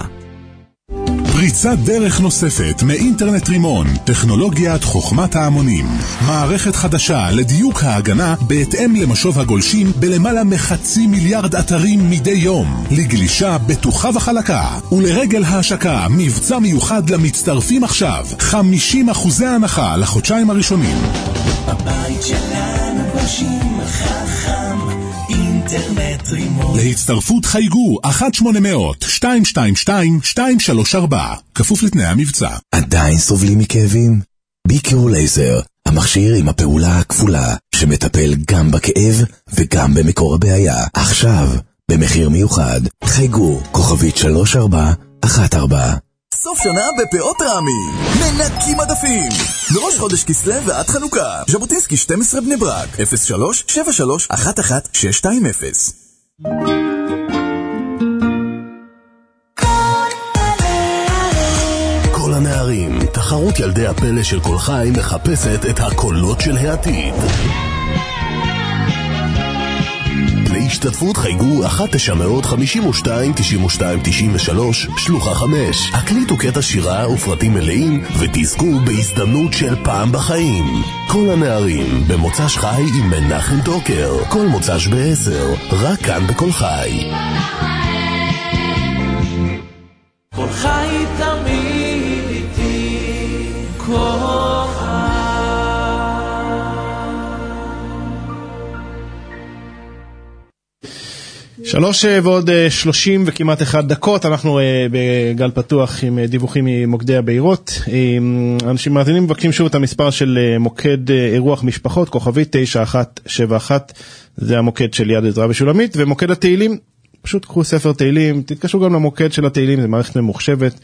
פריצת דרך נוספת מאינטרנט רימון, טכנולוגיית חוכמת ההמונים. מערכת חדשה לדיוק ההגנה בהתאם למשוב הגולשים בלמעלה מחצי מיליארד אתרים מדי יום. לגלישה בטוחה וחלקה. ולרגל ההשקה, מבצע מיוחד למצטרפים עכשיו. חמישים אחוזי הנחה לחודשיים הראשונים. בבית שלנו גולשים חכם. אינטרנט רימון. להצטרפות חייגו אחת שמונה מאות שתיים שתיים שתיים שתיים שלוש ארבע, כפוף לתנאי המבצע. עדיין סובלים מכאבים? ביקרו לייזר, המכשיר עם הפעולה הכפולה, שמטפל גם בכאב וגם במקור הבעיה. עכשיו, במחיר מיוחד, חייגו כוכבית שלוש ארבע אחת ארבע. סוף שנה בפאות רמי. מנקים עדפים. מראש חודש כסלו ועד חנוכה. ז'בוטינסקי שתים עשרה בני ברק. אפס שלוש שבע שלוש אחת אחת שש שתיים אפס. כל הנערים, תחרות ילדי הפלא של כל חי מחפשת את הקולות של העתיד. להשתתפות חייגו אחת תשע חמש שתיים תשע שתיים תשע שלוש שלוחה חמש. הקליטו קטע שירה ופרטים מלאים ותזכו בהזדמנות של פעם בחיים. כל הנערים במוצ"ש חי עם מנחם טוקר. כל מוצ"ש בעשר, רק כאן בכל חי. כל חי תמיד איתי, כל חי. שלוש ועוד שלושים וכמעט אחד דקות, אנחנו בגל פתוח עם דיווחים ממוקדי הבארות. אנשים מאזינים מבקשים שוב את המספר של מוקד אירוח משפחות, כוכבית תשע אחת שבע אחת, זה המוקד של יד עזרא ושולמית, ומוקד התהילים, פשוט קחו ספר תהילים, תתקשרו גם למוקד של התהילים, זה מערכת ממוחשבת,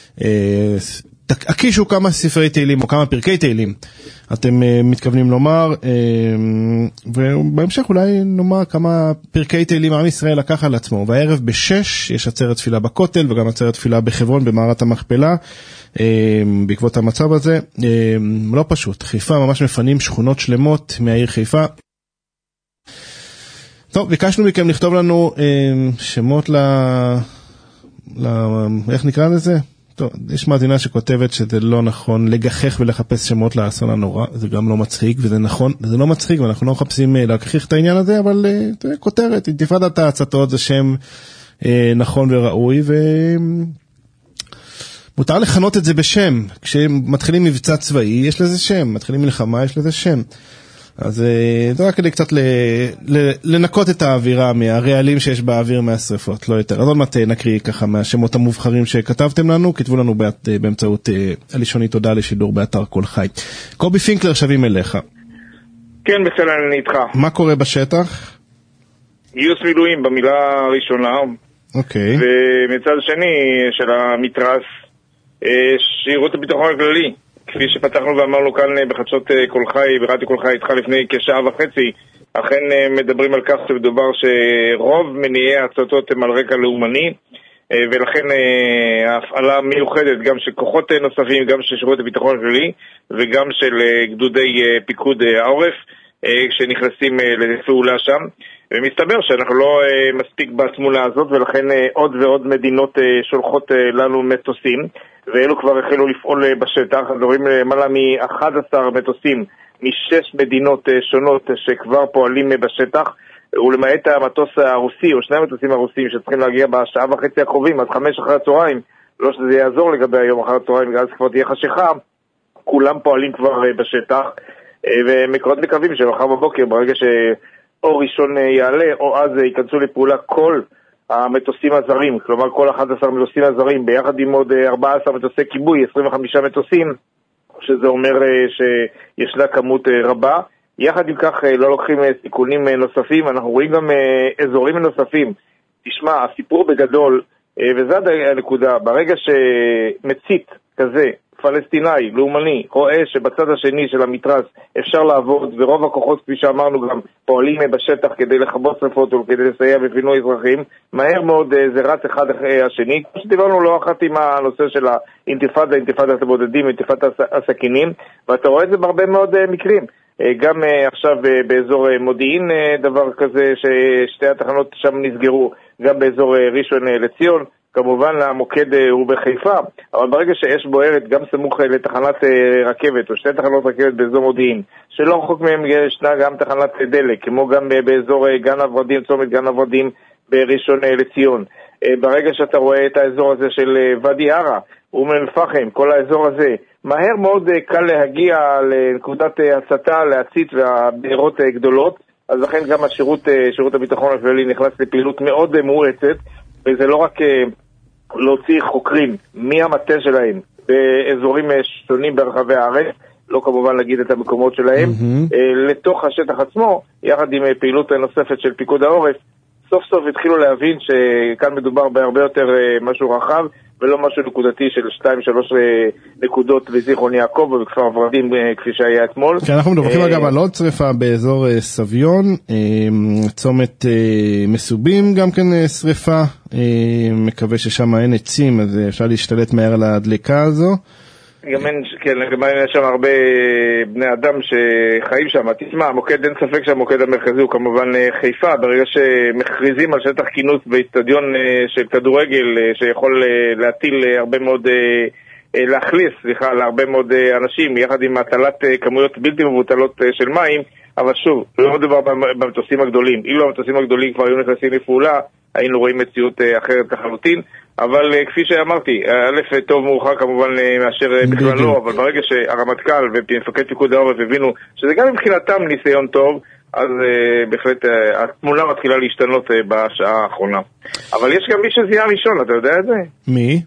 תקישו כמה ספרי תהילים או כמה פרקי תהילים אתם מתכוונים לומר, ובהמשך אולי נאמר כמה פרקי תהילים עם ישראל לקח על עצמו. והערב בשש יש עצרת תפילה בכותל וגם עצרת תפילה בחברון במערת המכפלה. בעקבות המצב הזה לא פשוט, חיפה ממש מפנים שכונות שלמות מהעיר חיפה. טוב, ביקשנו מכם לכתוב לנו שמות ל... ל... איך נקרא לזה? טוב, יש מאזינה שכותבת שזה לא נכון לגחך ולחפש שמות לאסון הנורא, זה גם לא מצחיק, וזה נכון, זה לא מצחיק, ואנחנו לא מחפשים להגחיך את העניין הזה, אבל תראה, כותרת, אינתיפאדת ההצתות זה שם אה, נכון וראוי, ומותר לכנות את זה בשם. כשמתחילים מבצע צבאי, יש לזה שם, מתחילים מלחמה, יש לזה שם. אז זה רק כדי קצת לנקות את האווירה מהרעלים שיש באוויר מהשריפות, לא יותר. אז עוד מעט נקריא ככה מהשמות המובחרים שכתבתם לנו, כתבו לנו באמצעות הלישונית תודה לשידור באתר כל חי. קובי פינקלר, שבים אליך. כן, בסדר, אני איתך. מה קורה בשטח? גיוס מילואים במילה הראשונה. אוקיי. ומצד שני של המתרס, שירות הביטחון הכללי. כפי שפתחנו ואמרנו כאן בחדשות כל חי, ברדיו כל חי איתך לפני כשעה וחצי, אכן מדברים על כך שמדובר שרוב מניעי ההצתות הם על רקע לאומני, ולכן ההפעלה מיוחדת גם של כוחות נוספים, גם של שירות הביטחון הכללי וגם של גדודי פיקוד העורף שנכנסים לפעולה שם. ומסתבר שאנחנו לא מספיק בתמונה הזאת, ולכן עוד ועוד מדינות שולחות לנו מטוסים, ואלו כבר החלו לפעול בשטח. דברים למעלה מ-אחד עשר מטוסים משש מדינות שונות שכבר פועלים בשטח, ולמעט המטוס הרוסי או שני המטוסים הרוסים שצריכים להגיע בשעה וחצי הקרובים, אז חמש אחר הצהריים, לא שזה יעזור לגבי היום אחר הצהריים, אז כבר תהיה חשיכה, כולם פועלים כבר בשטח, ומקרות מקווים שמחר בבוקר, ברגע שאו ראשון יעלה, או אז ייכנסו לפעולה כל המטוסים הזרים, כלומר כל אחד עשר מטוסים הזרים, ביחד עם עוד ארבעה עשר מטוסי כיבוי, עשרים וחמישה מטוסים, שזה אומר שישנה כמות רבה. יחד עם כך לא לוקחים סיכונים נוספים, אנחנו רואים גם אזורים נוספים. תשמע, הסיפור בגדול, וזה הנקודה, ברגע שמצית כזה, פלסטיני, לאומני, רואה שבצד השני של המתרס אפשר לעבוד, ורוב הכוחות, כפי שאמרנו, גם פועלים בשטח כדי לכבות שרפות וכדי לסייע בפינוי אזרחים, מהר מאוד זה רץ אחד אחרי השני. כמו שדיברנו לא אחת עם הנושא של האינתיפאדה, אינתיפאדת הבודדים, אינתיפאדת הסכינים, ואתה רואה את זה בהרבה מאוד מקרים. גם עכשיו באזור מודיעין דבר כזה ששתי התחנות שם נסגרו, גם באזור ראשון לציון, כמובן המוקד הוא בחיפה, אבל ברגע שיש בוערת גם סמוך לתחנת רכבת או שתי תחנות רכבת באזור מודיעין, שלא רחוק מהם ישנה גם תחנת דלק, כמו גם באזור גן הוורדים, צומת גן הוורדים בראשון לציון. ברגע שאתה רואה את האזור הזה של ואדי ערה, אום אל-פחם, כל האזור הזה, מהר מאוד קל להגיע לנקודת הצתה, להצית והבארות גדולות, אז לכן גם השירות, שירות הביטחון הכללי נכנס לפעילות מאוד מואצת, וזה לא רק להוציא חוקרים מהמטה שלהם באזורים שונים ברחבי הארץ, לא כמובן להגיד את המקומות שלהם, mm-hmm. לתוך השטח עצמו, יחד עם פעילות נוספת של פיקוד העורף, סוף סוף התחילו להבין שכאן מדובר בהרבה יותר משהו רחב, ולא משהו נקודתי של שתיים שלוש נקודות בזיכרון יעקב ובכפר ורדים כפי שהיה אתמול. כן, אנחנו מדווחים אגב על עוד שריפה באזור סביון, צומת מסובים גם כן שריפה, מקווה ששם אין עצים אז אפשר להשתלט מהר על הדליקה הזו. גם אין, כן, גם אין שם הרבה בני אדם שחיים שם. תשמע, המוקד, אין ספק שהמוקד המרכזי הוא כמובן חיפה. ברגע שמכריזים על שטח כינוס באצטדיון של כדורגל שיכול להטיל הרבה מאוד, להכליס, סליחה, להרבה מאוד אנשים, יחד עם הטלת כמויות בלתי מבוטלות של מים, אבל שוב, לא מדובר במטוסים הגדולים. אילו המטוסים הגדולים כבר היו נכנסים לפעולה, היינו רואים מציאות אחרת לחלוטין. אבל כפי שאמרתי, א' טוב מאוחר כמובן מאשר בכלל לא, אבל ברגע שהרמטכ"ל ומפקד פיקוד העורף הבינו שזה גם מבחינתם ניסיון טוב, אז בהחלט התמונה מתחילה להשתנות בשעה האחרונה. אבל יש גם מי שזיהה ראשון, אתה יודע את זה? מי?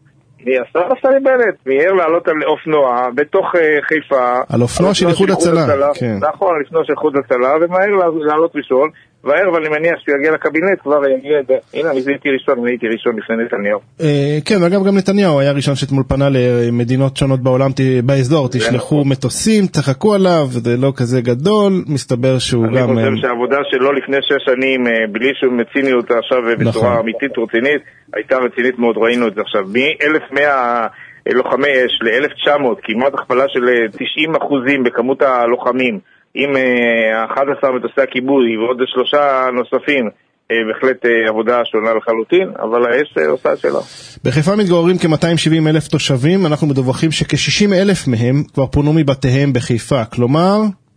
מי השר נפתלי בנט, מיהר לעלות על אופנוע בתוך חיפה. על אופנוע של איחוד הצלה, כן. נכון, על אופנוע של איחוד הצלה, ומהר לעלות ראשון. והערב אני מניח שהוא יגיע לקבינט, כבר יגיע את זה. הנה, אני הייתי ראשון, אני הייתי ראשון לפני נתניהו. כן, ואגב גם נתניהו היה ראשון שאתמול פנה למדינות שונות בעולם, באזור, תשלחו מטוסים, תחכו עליו, זה לא כזה גדול, מסתבר שהוא גם... אני חושב שהעבודה שלו לפני שש שנים, בלי שהוא מציני אותה עכשיו בצורה אמיתית רצינית, הייתה רצינית מאוד, ראינו את זה עכשיו. מ-אלף ומאה לוחמי אש ל-אלף תשע מאות, כמעט הכפלה של תשעים אחוזים בכמות הלוחמים, עם אחד עשר מטוסי הכיבוי ועוד שלושה נוספים, בהחלט עבודה שונה לחלוטין, אבל האש עושה שלה. בחיפה מתגוררים כ-מאתיים שבעים אלף תושבים, אנחנו מדווחים שכ-שישים אלף מהם כבר פונו מבתיהם בחיפה, כלומר,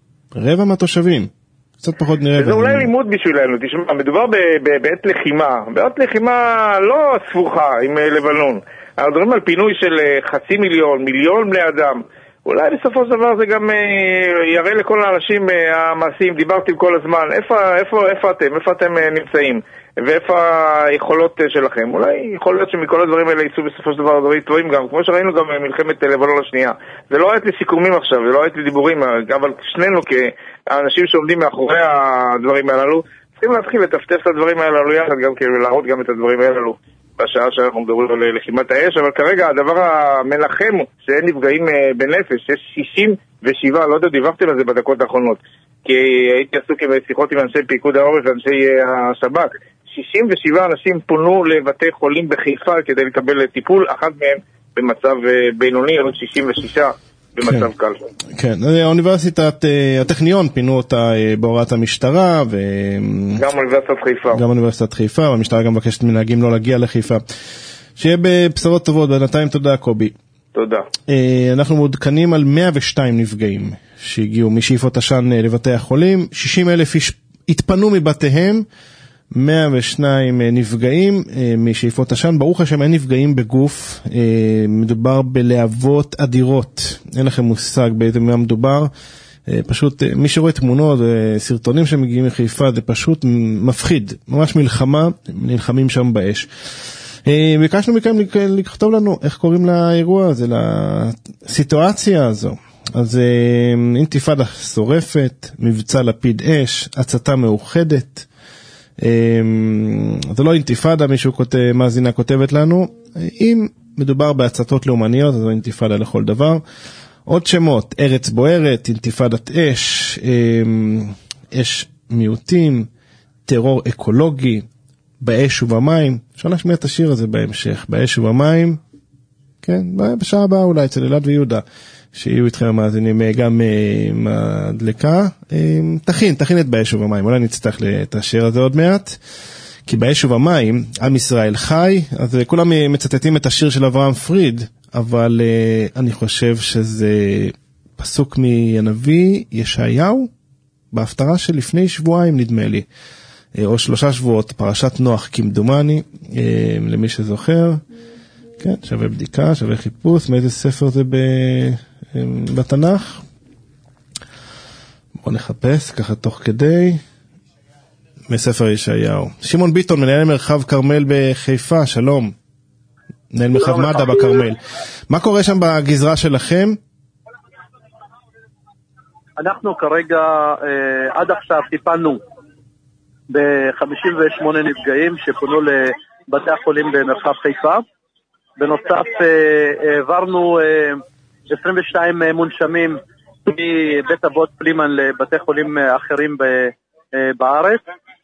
רבע מהתושבים. קצת פחות נראה. זה אולי לימוד בשבילנו, תשמע, מדובר בעת לחימה, בעת לחימה לא סבוכה עם לבנון. אנחנו מדברים על פינוי של חצי מיליון, מיליון בני אדם. אולי בסופו של דבר זה גם יראה לכל האנשים המעשיים, דיברתם כל הזמן, איפה, איפה, איפה אתם, איפה אתם נמצאים, ואיפה היכולות שלכם. אולי יכול להיות שמכל הדברים האלה ייצאו בסופו של דבר דברים טובים גם, כמו שראינו גם במלחמת לבנון השנייה. זה לא עת לסיכומים עכשיו, זה לא עת לדיבורים, אבל שנינו כאנשים שעומדים מאחורי הדברים האלו, צריכים להתחיל לטפטף את הדברים האלו יחד, גם כאילו להראות גם את הדברים האלו. בשעה שאנחנו מדברים על לחימת האש, אבל כרגע הדבר המנחם הוא שאין נפגעים בנפש, יש שישים ושבע, לא יודע, דיווחתם על זה בדקות האחרונות, כי הייתי עסוק עם שיחות עם אנשי פיקוד העורף ואנשי השב"כ, שישים ושבע אנשים פונו לבתי חולים בחיפה כדי לקבל טיפול, אחד מהם במצב בינוני, עוד שישים ושש במצב קל. כן, האוניברסיטת, הטכניון פינו אותה בהוראת המשטרה, גם אוניברסיטת חיפה. גם אוניברסיטת חיפה, והמשטרה גם מבקשת מנהגים לא להגיע לחיפה. שיהיה בבשורות טובות, בינתיים תודה קובי. תודה. אנחנו מעודכנים על מאה ושתיים נפגעים שהגיעו משאיפות עשן לבתי החולים, שישים אלף איש התפנו מבתיהם, מאה ושניים נפגעים משאיפות עשן, ברוך השם אין נפגעים בגוף, מדובר בלהבות אדירות, אין לכם מושג באיזה מה מדובר, פשוט מי שרואה תמונות וסרטונים שמגיעים מחיפה זה פשוט מפחיד, ממש מלחמה, נלחמים שם באש. ביקשנו מכם לכתוב לנו איך קוראים לאירוע הזה, לסיטואציה הזו. אז אינתיפאדה שורפת, מבצע לפיד אש, הצתה מאוחדת. זה לא אינתיפאדה, מישהו כותב, מאזינה כותבת לנו, אם מדובר בהצתות לאומניות, אז זו אינתיפאדה לכל דבר. עוד שמות, ארץ בוערת, אינתיפאדת אש, אש מיעוטים, טרור אקולוגי, באש ובמים, אפשר להשמיע את השיר הזה בהמשך, באש ובמים, כן, בשעה הבאה אולי, אצל אלעד ויהודה, שיהיו איתכם המאזינים גם מהדלקה, תכין, תכין את באש ובמים, אולי נצטרך את השיר הזה עוד מעט, כי באש ובמים, עם ישראל חי, אז כולם מצטטים את השיר של אברהם פריד, אבל אני חושב שזה פסוק מהנביא ישעיהו, בהפטרה של לפני שבועיים נדמה לי, או שלושה שבועות, פרשת נוח כמדומני, למי שזוכר, כן, שווה בדיקה, שווה חיפוש, מאיזה ספר זה בתנ"ך? בואו נחפש, ככה תוך כדי, מספר ישעיהו. שמעון ביטון, מנהל מרחב קרמל בחיפה, שלום. מנהל מרחב מד"א בקרמל. מה קורה שם בגזרה שלכם? אנחנו כרגע, עד עכשיו טיפלנו ב-חמישים ושמונה נפגעים שפונו לבתי החולים במרחב חיפה. בנוסף העברנו עשרים ושתיים מונשמים מבית אבות פלימן לבתי חולים אחרים בארץ,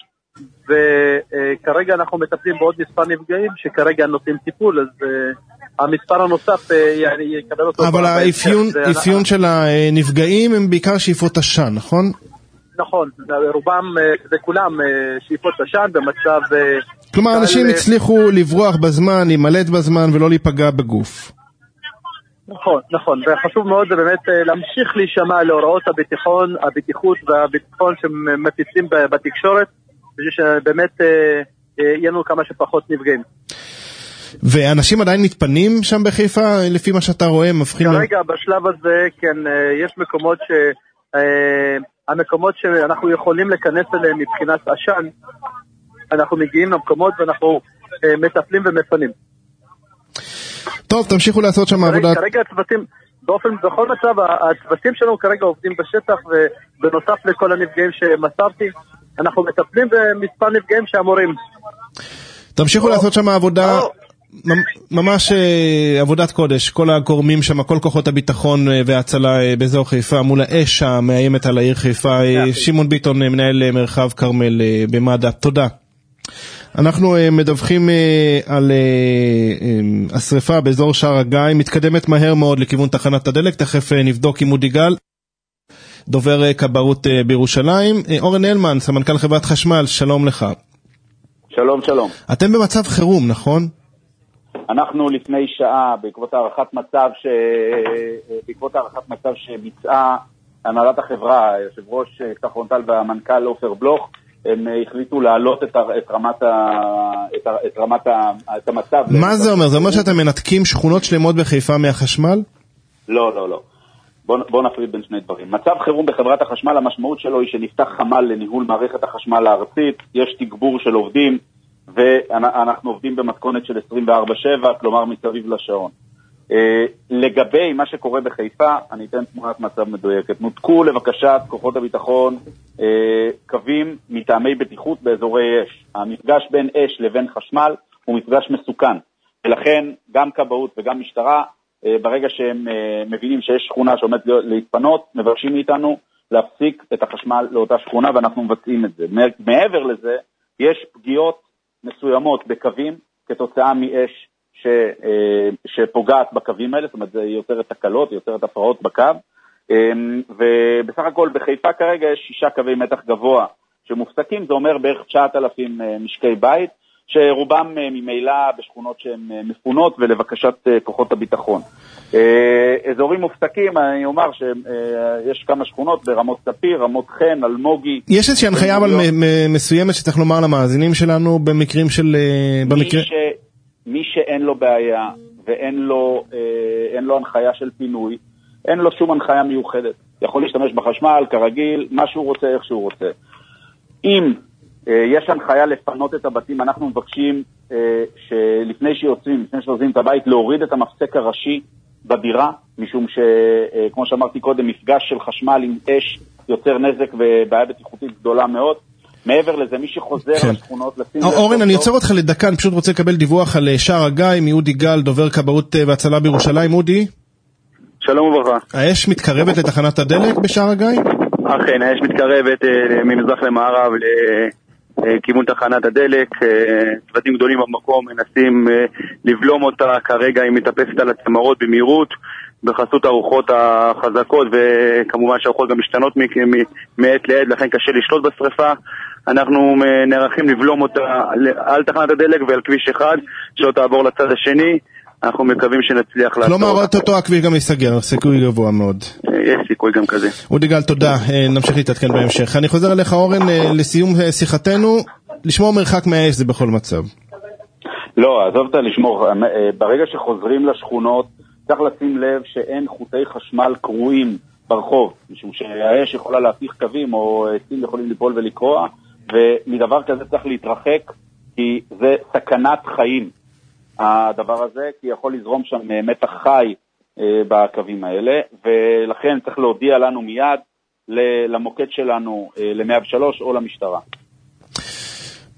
וכרגע אנחנו מטפלים בעוד מספר נפגעים שכרגע נותנים טיפול, אז המספר הנוסף יקבל אותו. אבל האפיון של הנפגעים הם בעיקר שאיפות עשן, נכון? נכון, רובם זה כולם שאיפות עשן במצב... כלומר, אנשים הצליחו לברוח בזמן, להימלט בזמן ולא להיפגע בגוף. נכון, נכון, וחשוב מאוד זה באמת להמשיך להישמע להוראות הביטחון, הבטיחות והביטחון שמפיצים בתקשורת, בשביל שבאמת יהיה לנו כמה שפחות נפגעים. ואנשים עדיין מתפנים שם בחיפה, לפי מה שאתה רואה, מבחינים... כרגע בשלב הזה, כן, יש מקומות ש... המקומות שאנחנו יכולים להיכנס אליהם מבחינת עשן, אנחנו מגיעים למקומות ואנחנו מטפלים ומפנים. טוב, תמשיכו לעשות שם עבודה. כרגע הצוותים, באופן, בכל מצב, הצוותים שלנו כרגע עובדים בשטח, ובנוסף לכל הנפגעים שמסרתי, אנחנו מטפלים במספר נפגעים שאמורים. תמשיכו לעשות שם עבודה, ממש עבודת קודש, כל הגורמים שם, כל כוחות הביטחון וההצלה באזור חיפה, מול האש המאיימת על העיר חיפה. שמעון ביטון, מנהל מרחב כרמל במד"א, תודה. אנחנו מדווחים על השריפה באזור שער הגיא, מתקדמת מהר מאוד לכיוון תחנת הדלק, תכף נבדוק עם אודי גל, דובר כבאות בירושלים. אורן אלמן, סמנכ"ל חברת חשמל, שלום לך. שלום, שלום. אתם במצב חירום, נכון? אנחנו לפני שעה, בעקבות הערכת מצב ש... בעקבות הערכת מצב שביצעה הנהלת החברה, יושב ראש תחרונטל והמנכ"ל אופר בלוך, הם החליטו להעלות את, את רמת, ה... את, ה... את, רמת ה... את המצב. מה זה אומר? זה אומר שאתם מנתקים שכונות שלמות בחיפה מהחשמל? לא, לא, לא. בוא, בוא נפריד בין שני דברים. מצב חירום בחברת החשמל, המשמעות שלו היא שנפתח חמ"ל לניהול מערכת החשמל הארצית, יש תגבור של עובדים, ואנחנו עובדים במתכונת של עשרים וארבע שבע, כלומר מסביב לשעון. לגבי מה שקורה בחיפה, אני אתן תמונת מצב מדויקת. נותקו לבקשת כוחות הביטחון קווים מטעמי בטיחות באזורי אש. המפגש בין אש לבין חשמל הוא מפגש מסוכן, ולכן גם כבאות וגם משטרה, ברגע שהם מבינים שיש שכונה שעומדת להתפנות, מבקשים מאיתנו להפסיק את החשמל לאותה שכונה, ואנחנו מבצעים את זה. מעבר לזה, יש פגיעות מסוימות בקווים כתוצאה מאש ש, שפוגעת בקווים האלה, זאת אומרת זה יוצרת תקלות, יוצרת הפרעות בקו, ובסך הכל בחיפה כרגע יש שישה קווי מתח גבוה שמופסקים, זה אומר בערך תשעת אלפים משקי בית, שרובם ממילא בשכונות שהן מפונות ולבקשת כוחות הביטחון. אזורים מופסקים, אני אומר שיש כמה שכונות ברמות ספיר, רמות חן, אלמוגי. יש איזושהי הנחיה אבל מסוימת שצריך לומר למאזינים שלנו במקרים של... מי שאין לו בעיה ואין לו, אין לו הנחיה של פינוי, אין לו שום הנחיה מיוחדת. יכול להשתמש בחשמל כרגיל, מה שהוא רוצה, איך שהוא רוצה. אם יש הנחיה לפנות את הבתים, אנחנו מבקשים שלפני שיוצאים, לפני שעוזבים את הבית, להוריד את המפסק הראשי בדירה, משום שכמו שאמרתי קודם, מפגש של חשמל עם אש יוצר נזק ובעיה בטיחותית גדולה מאוד. מעבר לזה, מי שחוזר כן. לשכונות... אורן, אני יוצר אותך לדקה, אני פשוט רוצה לקבל דיווח על שער הגיא, מאודי גל, דובר כבאות והצלה בירושלים. אודי? שלום וברכה. האש מתקרבת לתחנת הדלק בשער הגיא? אכן, האש מתקרבת ממזרח למערב לכיוון תחנת הדלק, צוותים גדולים במקום מנסים לבלום אותה, כרגע היא מתאפסת על הצמרות במהירות, בחסות הרוחות החזקות, וכמובן שהרוחות גם משתנות מעת לעת, לכן קשה לשלוט בשריפה. אנחנו נערכים לבלום אותה על תחנת הדלק ועל כביש אחד, שלא תעבור לצד השני. אנחנו מקווים שנצליח לעשות. כלומר, אותו הכביש גם ייסגר, סיכוי גבוה מאוד. יש סיכוי גם כזה. אודי גל, תודה. נמשיך להתעדכן בהמשך. אני חוזר אליך, אורן, לסיום שיחתנו, לשמור מרחק מהאש זה בכל מצב. לא, עזוב אותה לשמור. ברגע שחוזרים לשכונות, צריך לשים לב שאין חוטי חשמל קרועים ברחוב, משום שהאש יכולה להפיך קווים, או עצים יכולים ליפול ולקרוע, ומדבר כזה צריך להתרחק, כי זה סכנת חיים. הדבר הזה, כי יכול לזרום שם מתח חי אה, בקווים האלה, ולכן צריך להודיע לנו מיד למוקד שלנו, אה, ל-מאה ושלוש או למשטרה.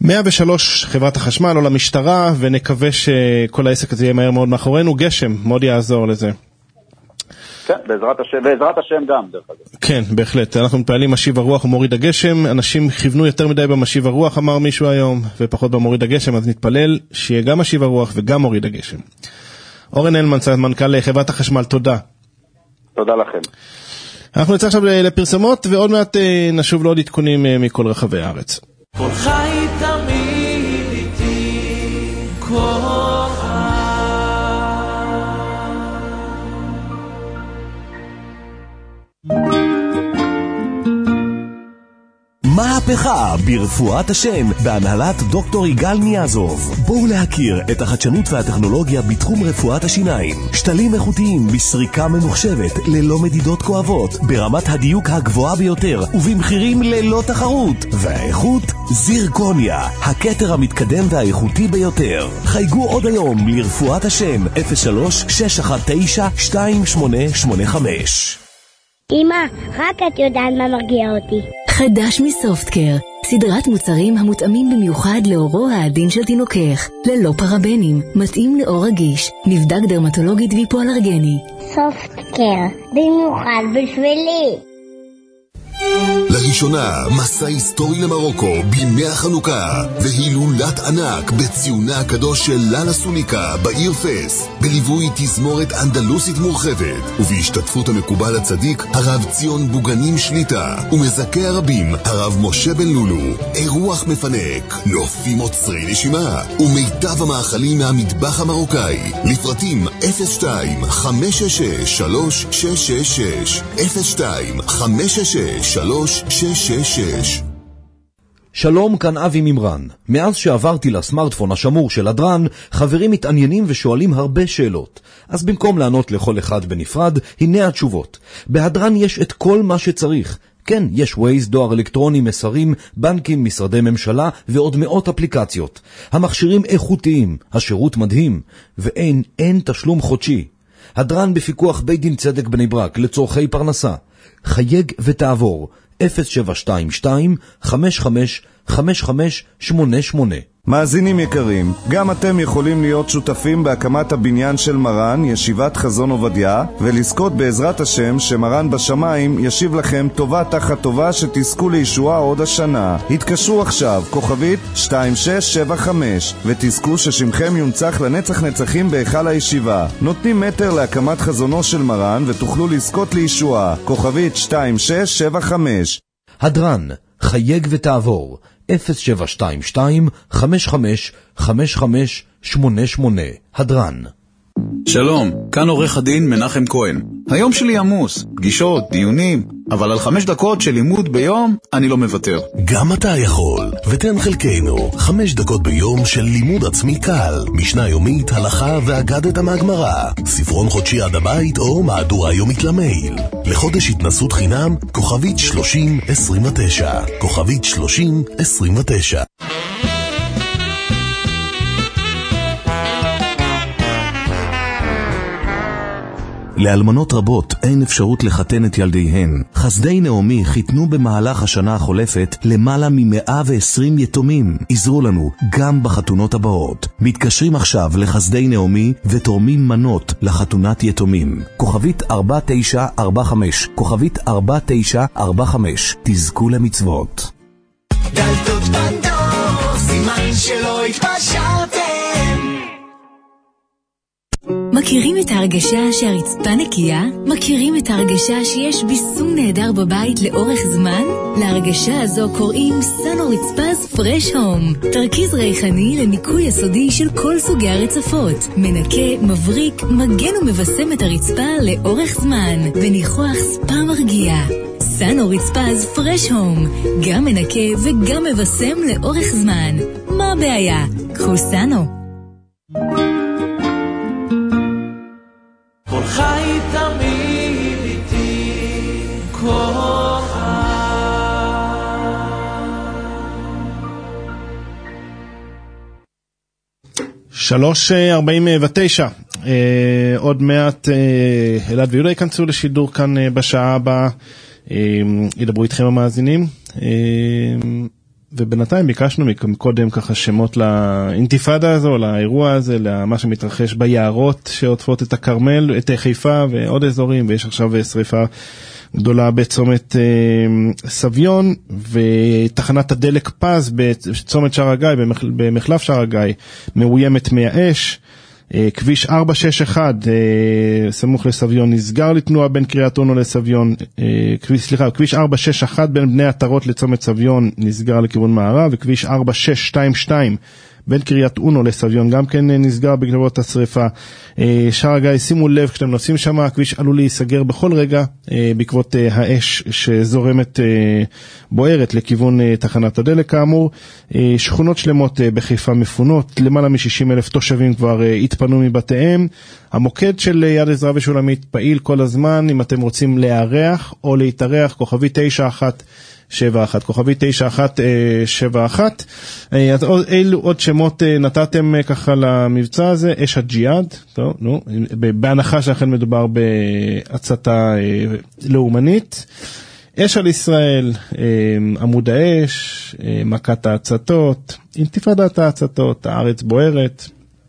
מאה ושלוש חברת החשמל או למשטרה, ונקווה שכל העסק הזה יהיה מהר מאוד מאחורינו. גשם מאוד יעזור לזה. כן, בעזרת השם, בעזרת השם גם, דרך אגב. כן, בהחלט. אנחנו מתפעלים משיב הרוח ומוריד הגשם. אנשים כיוונו יותר מדי במשיב הרוח, אמר מישהו היום, ופחות במוריד הגשם, אז נתפלל שיהיה גם משיב הרוח וגם מוריד הגשם. אורן הלמן, מנכ"ל חברת החשמל, תודה. תודה לכם. אנחנו נצא עכשיו לפרסומות, ועוד מעט נשוב לעוד עדכונים מכל רחבי הארץ. כל חי תמיד איתי, כל חי. מהפכה ברפואת השם בהנהלת דוקטור יגאל ניאזוב. בואו להכיר את החדשנות והטכנולוגיה בתחום רפואת השיניים. שתלים איכותיים בסריקה ממוחשבת ללא מדידות כואבות, ברמת הדיוק הגבוהה ביותר ובמחירים ללא תחרות. והאיכות זירקוניה, הכתר המתקדם והאיכותי ביותר. חייגו עוד היום לרפואת השם אפס שלוש שש אחת תשע שתיים שמונה שמונה חמש. אמא, רק את יודעת מה מרגיע אותי. חדש מסופטקר, סדרת מוצרים המותאמים במיוחד לאורו העדין של תינוקך, ללא פרבנים, מתאים לאור רגיש, נבדק דרמטולוגית והיפואלרגני. סופטקר, במיוחד בשבילי. לראשונה, מסע היסטורי למרוקו בימי החנוכה, והילולת ענק בציונה הקדוש של לאלה סוניקה בעיר פס, בליווי תזמורת אנדלוסית מורחבת, ובהשתתפות המקובל הצדיק הרב ציון בוגנים שליטה, ומזכה הרבים הרב משה בן לולו. אירוח מפנק, נופים עוצרי נשימה, ומיטב המאכלים מהמטבח המרוקאי. לפרטים אפס שתיים חמש שש שש שלוש שש שש שש אפס שתיים חמש שש שש שלוש שש שש שש. שלום, כאן אבי ממרן. מאז שעברתי לסמארטפון השמור של הדרן, חברים מתעניינים ושואלים הרבה שאלות. אז במקום לענות לכל אחד בנפרד, הנה התשובות. בהדרן יש את כל מה שצריך. כן, יש ווייז, דואר אלקטרוני, מסרים, בנקים, משרדי ממשלה ועוד מאות אפליקציות. המכשירים איכותיים, השירות מדהים, ואין, אין תשלום חודשי. הדרן בפיקוח בית דין צדק בני ברק לצורכי פרנסה. חייג ותעבור אפס שבע שתיים שתיים חמש חמש חמש חמש שמונה שמונה. מאזינים יקרים, גם אתם יכולים להיות שותפים בהקמת הבניין של מרן, ישיבת חזון עובדיה, ולזכות בעזרת השם שמרן בשמיים ישיב לכם טובה תחת טובה שתזכו לישועה עוד השנה. התקשרו עכשיו, כוכבית שתיים שש שבע חמש, ותזכו ששמכם יונצח לנצח נצחים בהיכל הישיבה. נותנים מטר להקמת חזונו של מרן ותוכלו לזכות לישועה. כוכבית שתיים שש שבע חמש. הדרן, חייג ותעבור אפס שבע שתיים שתיים חמש חמש חמש חמש שמונה שמונה. הדרן. שלום, כאן עורך הדין מנחם כהן. היום שלי עמוס, פגישות, דיונים, אבל על חמש דקות של לימוד ביום אני לא מוותר. גם אתה יכול, ותן חלקנו חמש דקות ביום של לימוד עצמי קל, משנה יומית, הלכה ואגדת מהגמרא, ספרון חודשי עד הבית או מהדורה יומית למייל. לחודש התנסות חינם, כוכבית שלושים עשרים ותשע, כוכבית שלושים עשרים ותשע. לאלמנות רבות אין אפשרות לחתן את ילדיהן. חסדי נעמי חיתנו במהלך השנה החולפת למעלה מ-מאה ועשרים יתומים. עזרו לנו גם בחתונות הבאות. מתקשרים עכשיו לחסדי נעמי ותורמים מנות לחתונת יתומים. כוכבית ארבע תשע ארבע חמש, כוכבית ארבע תשע ארבע חמש. תזכו למצוות. דלתות בנדור, סימן שלא התפשרתם. מכירים את ההרגשה שהרצפה נקייה? מכירים את ההרגשה שיש ביסום נהדר בבית לאורך זמן? להרגשה הזו קוראים סנו רצפז פרש הום. תרכיז ריחני לניקוי יסודי של כל סוגי הרצפות. מנקה, מבריק, מגן ומבסם את הרצפה לאורך זמן. וניחוח ספה מרגיע. סנו רצפז פרש הום. גם מנקה וגם מבסם לאורך זמן. מה הבעיה? קחו סנו. כל חי תמיד איתי, כל חי. שלוש ארבעים ותשע. עוד מעט אלעד ויהודה ייכנסו לשידור כאן בשעה הבאה. ידברו איתכם המאזינים. ובינתיים ביקשנו מקודם ככה שמות לאינתיפאדה הזו, לאירוע הזה, למה שמתרחש ביערות שעוטפות את הכרמל, את חיפה ועוד אזורים, ויש עכשיו שריפה גדולה בצומת אה, סביון, ותחנת הדלק פז בצומת שער הגיא, במח, במחלף שער הגיא, מאוימת מהאש. אה, כביש ארבע שש אחת, אה, סמוך לסביון, נסגר לתנועה בין קריית אונו לסביון, אה, כביש, סליחה, כביש ארבע שש אחת בין בני עטרות לצומת סביון, נסגר לכיוון מערב, וכביש ארבע שש שתיים שתיים, בין קריית אונו לסביון, גם כן נסגר בגלבות השריפה. שער הגיא, שימו לב, כשאתם נוסעים שם, הכביש עלול להיסגר בכל רגע, בעקבות האש שזורמת בוערת לכיוון תחנת הדלק כאמור. שכונות שלמות בחיפה מפונות, למעלה מ-שישים אלף תושבים כבר התפנו מבתיהם. המוקד של יד עזרא ושולמית פעיל כל הזמן, אם אתם רוצים להיערך או להתארח, כוכבי תשע אחת שבע אחת, כוכבי תשע אחת שבע אחת. אז אילו עוד שמות נתתם ככה למבצע הזה? אש הג'יהאד, טוב, נו, בהנחה שאכן מדובר בהצתה לאומנית. אש על ישראל, עמוד האש, מכת ההצתות, אינתיפאדת ההצתות, הארץ בוערת.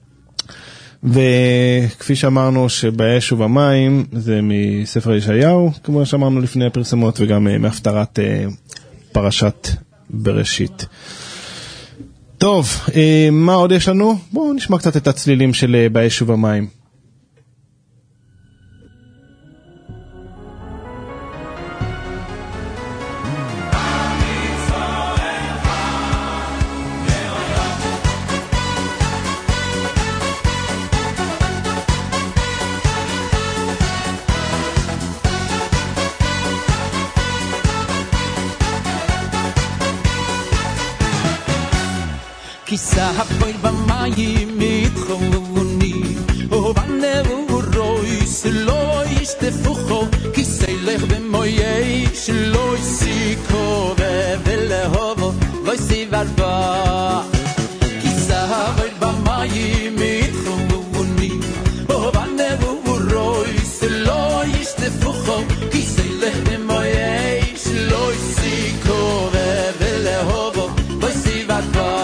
וכפי שאמרנו שבאש ובמים זה מספר ישעיהו, כמו שאמרנו לפני הפרסמות, וגם מהפטרת פרשת בראשית. טוב, מה עוד יש לנו? בואו נשמע קצת את הצלילים של באש ובמים. כיסה הפוי במים מתחוני ובנאו רויס לא ישתפוחו כיסה לך במויי שלא יסיקו ולהובו לא יסיברבה כיסה הפוי במים מתחוני ובנאו רויס לא ישתפוחו כיסה לך במויי שלא יסיקו ולהובו לא יסיברבה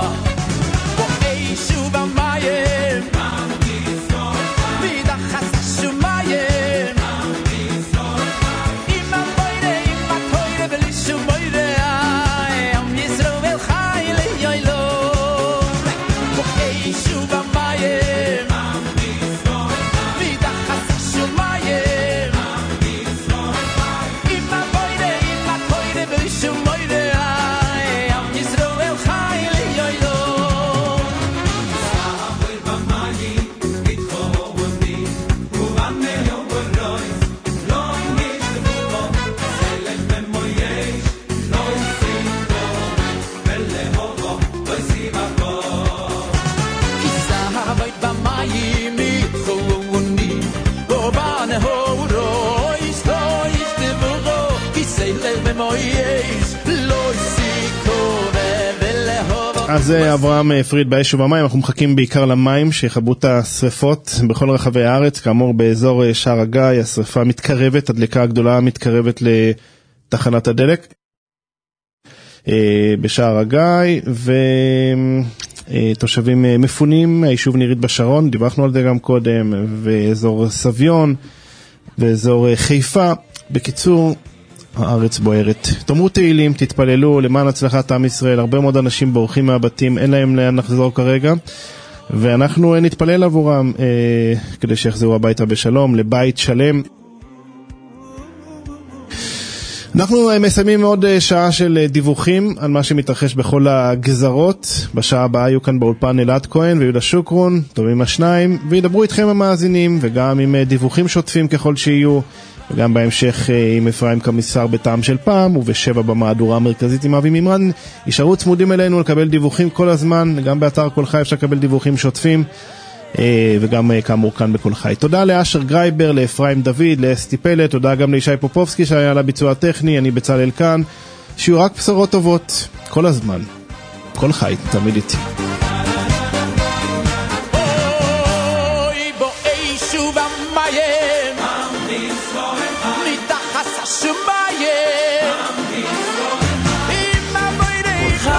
אז אברהם פריד באש ובמים. אנחנו מחכים בעיקר למים שיחבו את השריפות בכל רחבי הארץ. כאמור באזור שער הגיא השריפה מתקרבת, הדלקה הגדולה מתקרבת לתחנת הדלק בשער הגיא, ותושבים מפונים היישוב נירית בשרון, דיווחנו על זה גם קודם, ואזור סביון ואזור חיפה. בקיצור, הארץ בוערת. תאמרו תהילים, תתפללו למען הצלחת עם ישראל. הרבה מאוד אנשים בורחים מהבתים, אין להם לאן לחזור כרגע, ואנחנו נתפלל עבורם אה, כדי שיחזרו הביתה בשלום, לבית שלם. אנחנו מסיימים עוד שעה של דיווחים על מה שמתרחש בכל הגזרות. בשעה הבאה היו כאן באולפן אלעד כהן ויהודה שוקרון, טובים השניים, וידברו איתכם המאזינים, וגם עם דיווחים שוטפים ככל שיהיו, וגם בהמשך עם אפרים קמיסר בטעם של פעם, ובשבע במהדורה המרכזית עם אבי מימרן. יישארו צמודים אלינו לקבל דיווחים כל הזמן, גם באתר כל חי אפשר לקבל דיווחים שוטפים, וגם כאמור כאן בכל חי. תודה לאשר גרייבר, לאפרים דוד, לאסתי פלט, תודה גם לישי פופובסקי שהיה על הביצוע הטכני, אני בצלאל כאן. שיהיו רק בשורות טובות כל הזמן, כל חי, תמיד איתי. Shema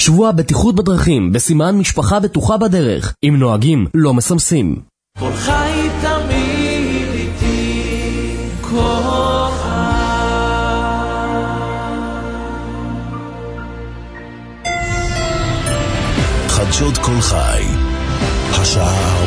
שבוע בטיחות בדרכים בסימן משפחה בטוחה בדרך, עם נוהגים לא מסמסים. כל חי תמיד איתי, כל חדשות כל חי, השעה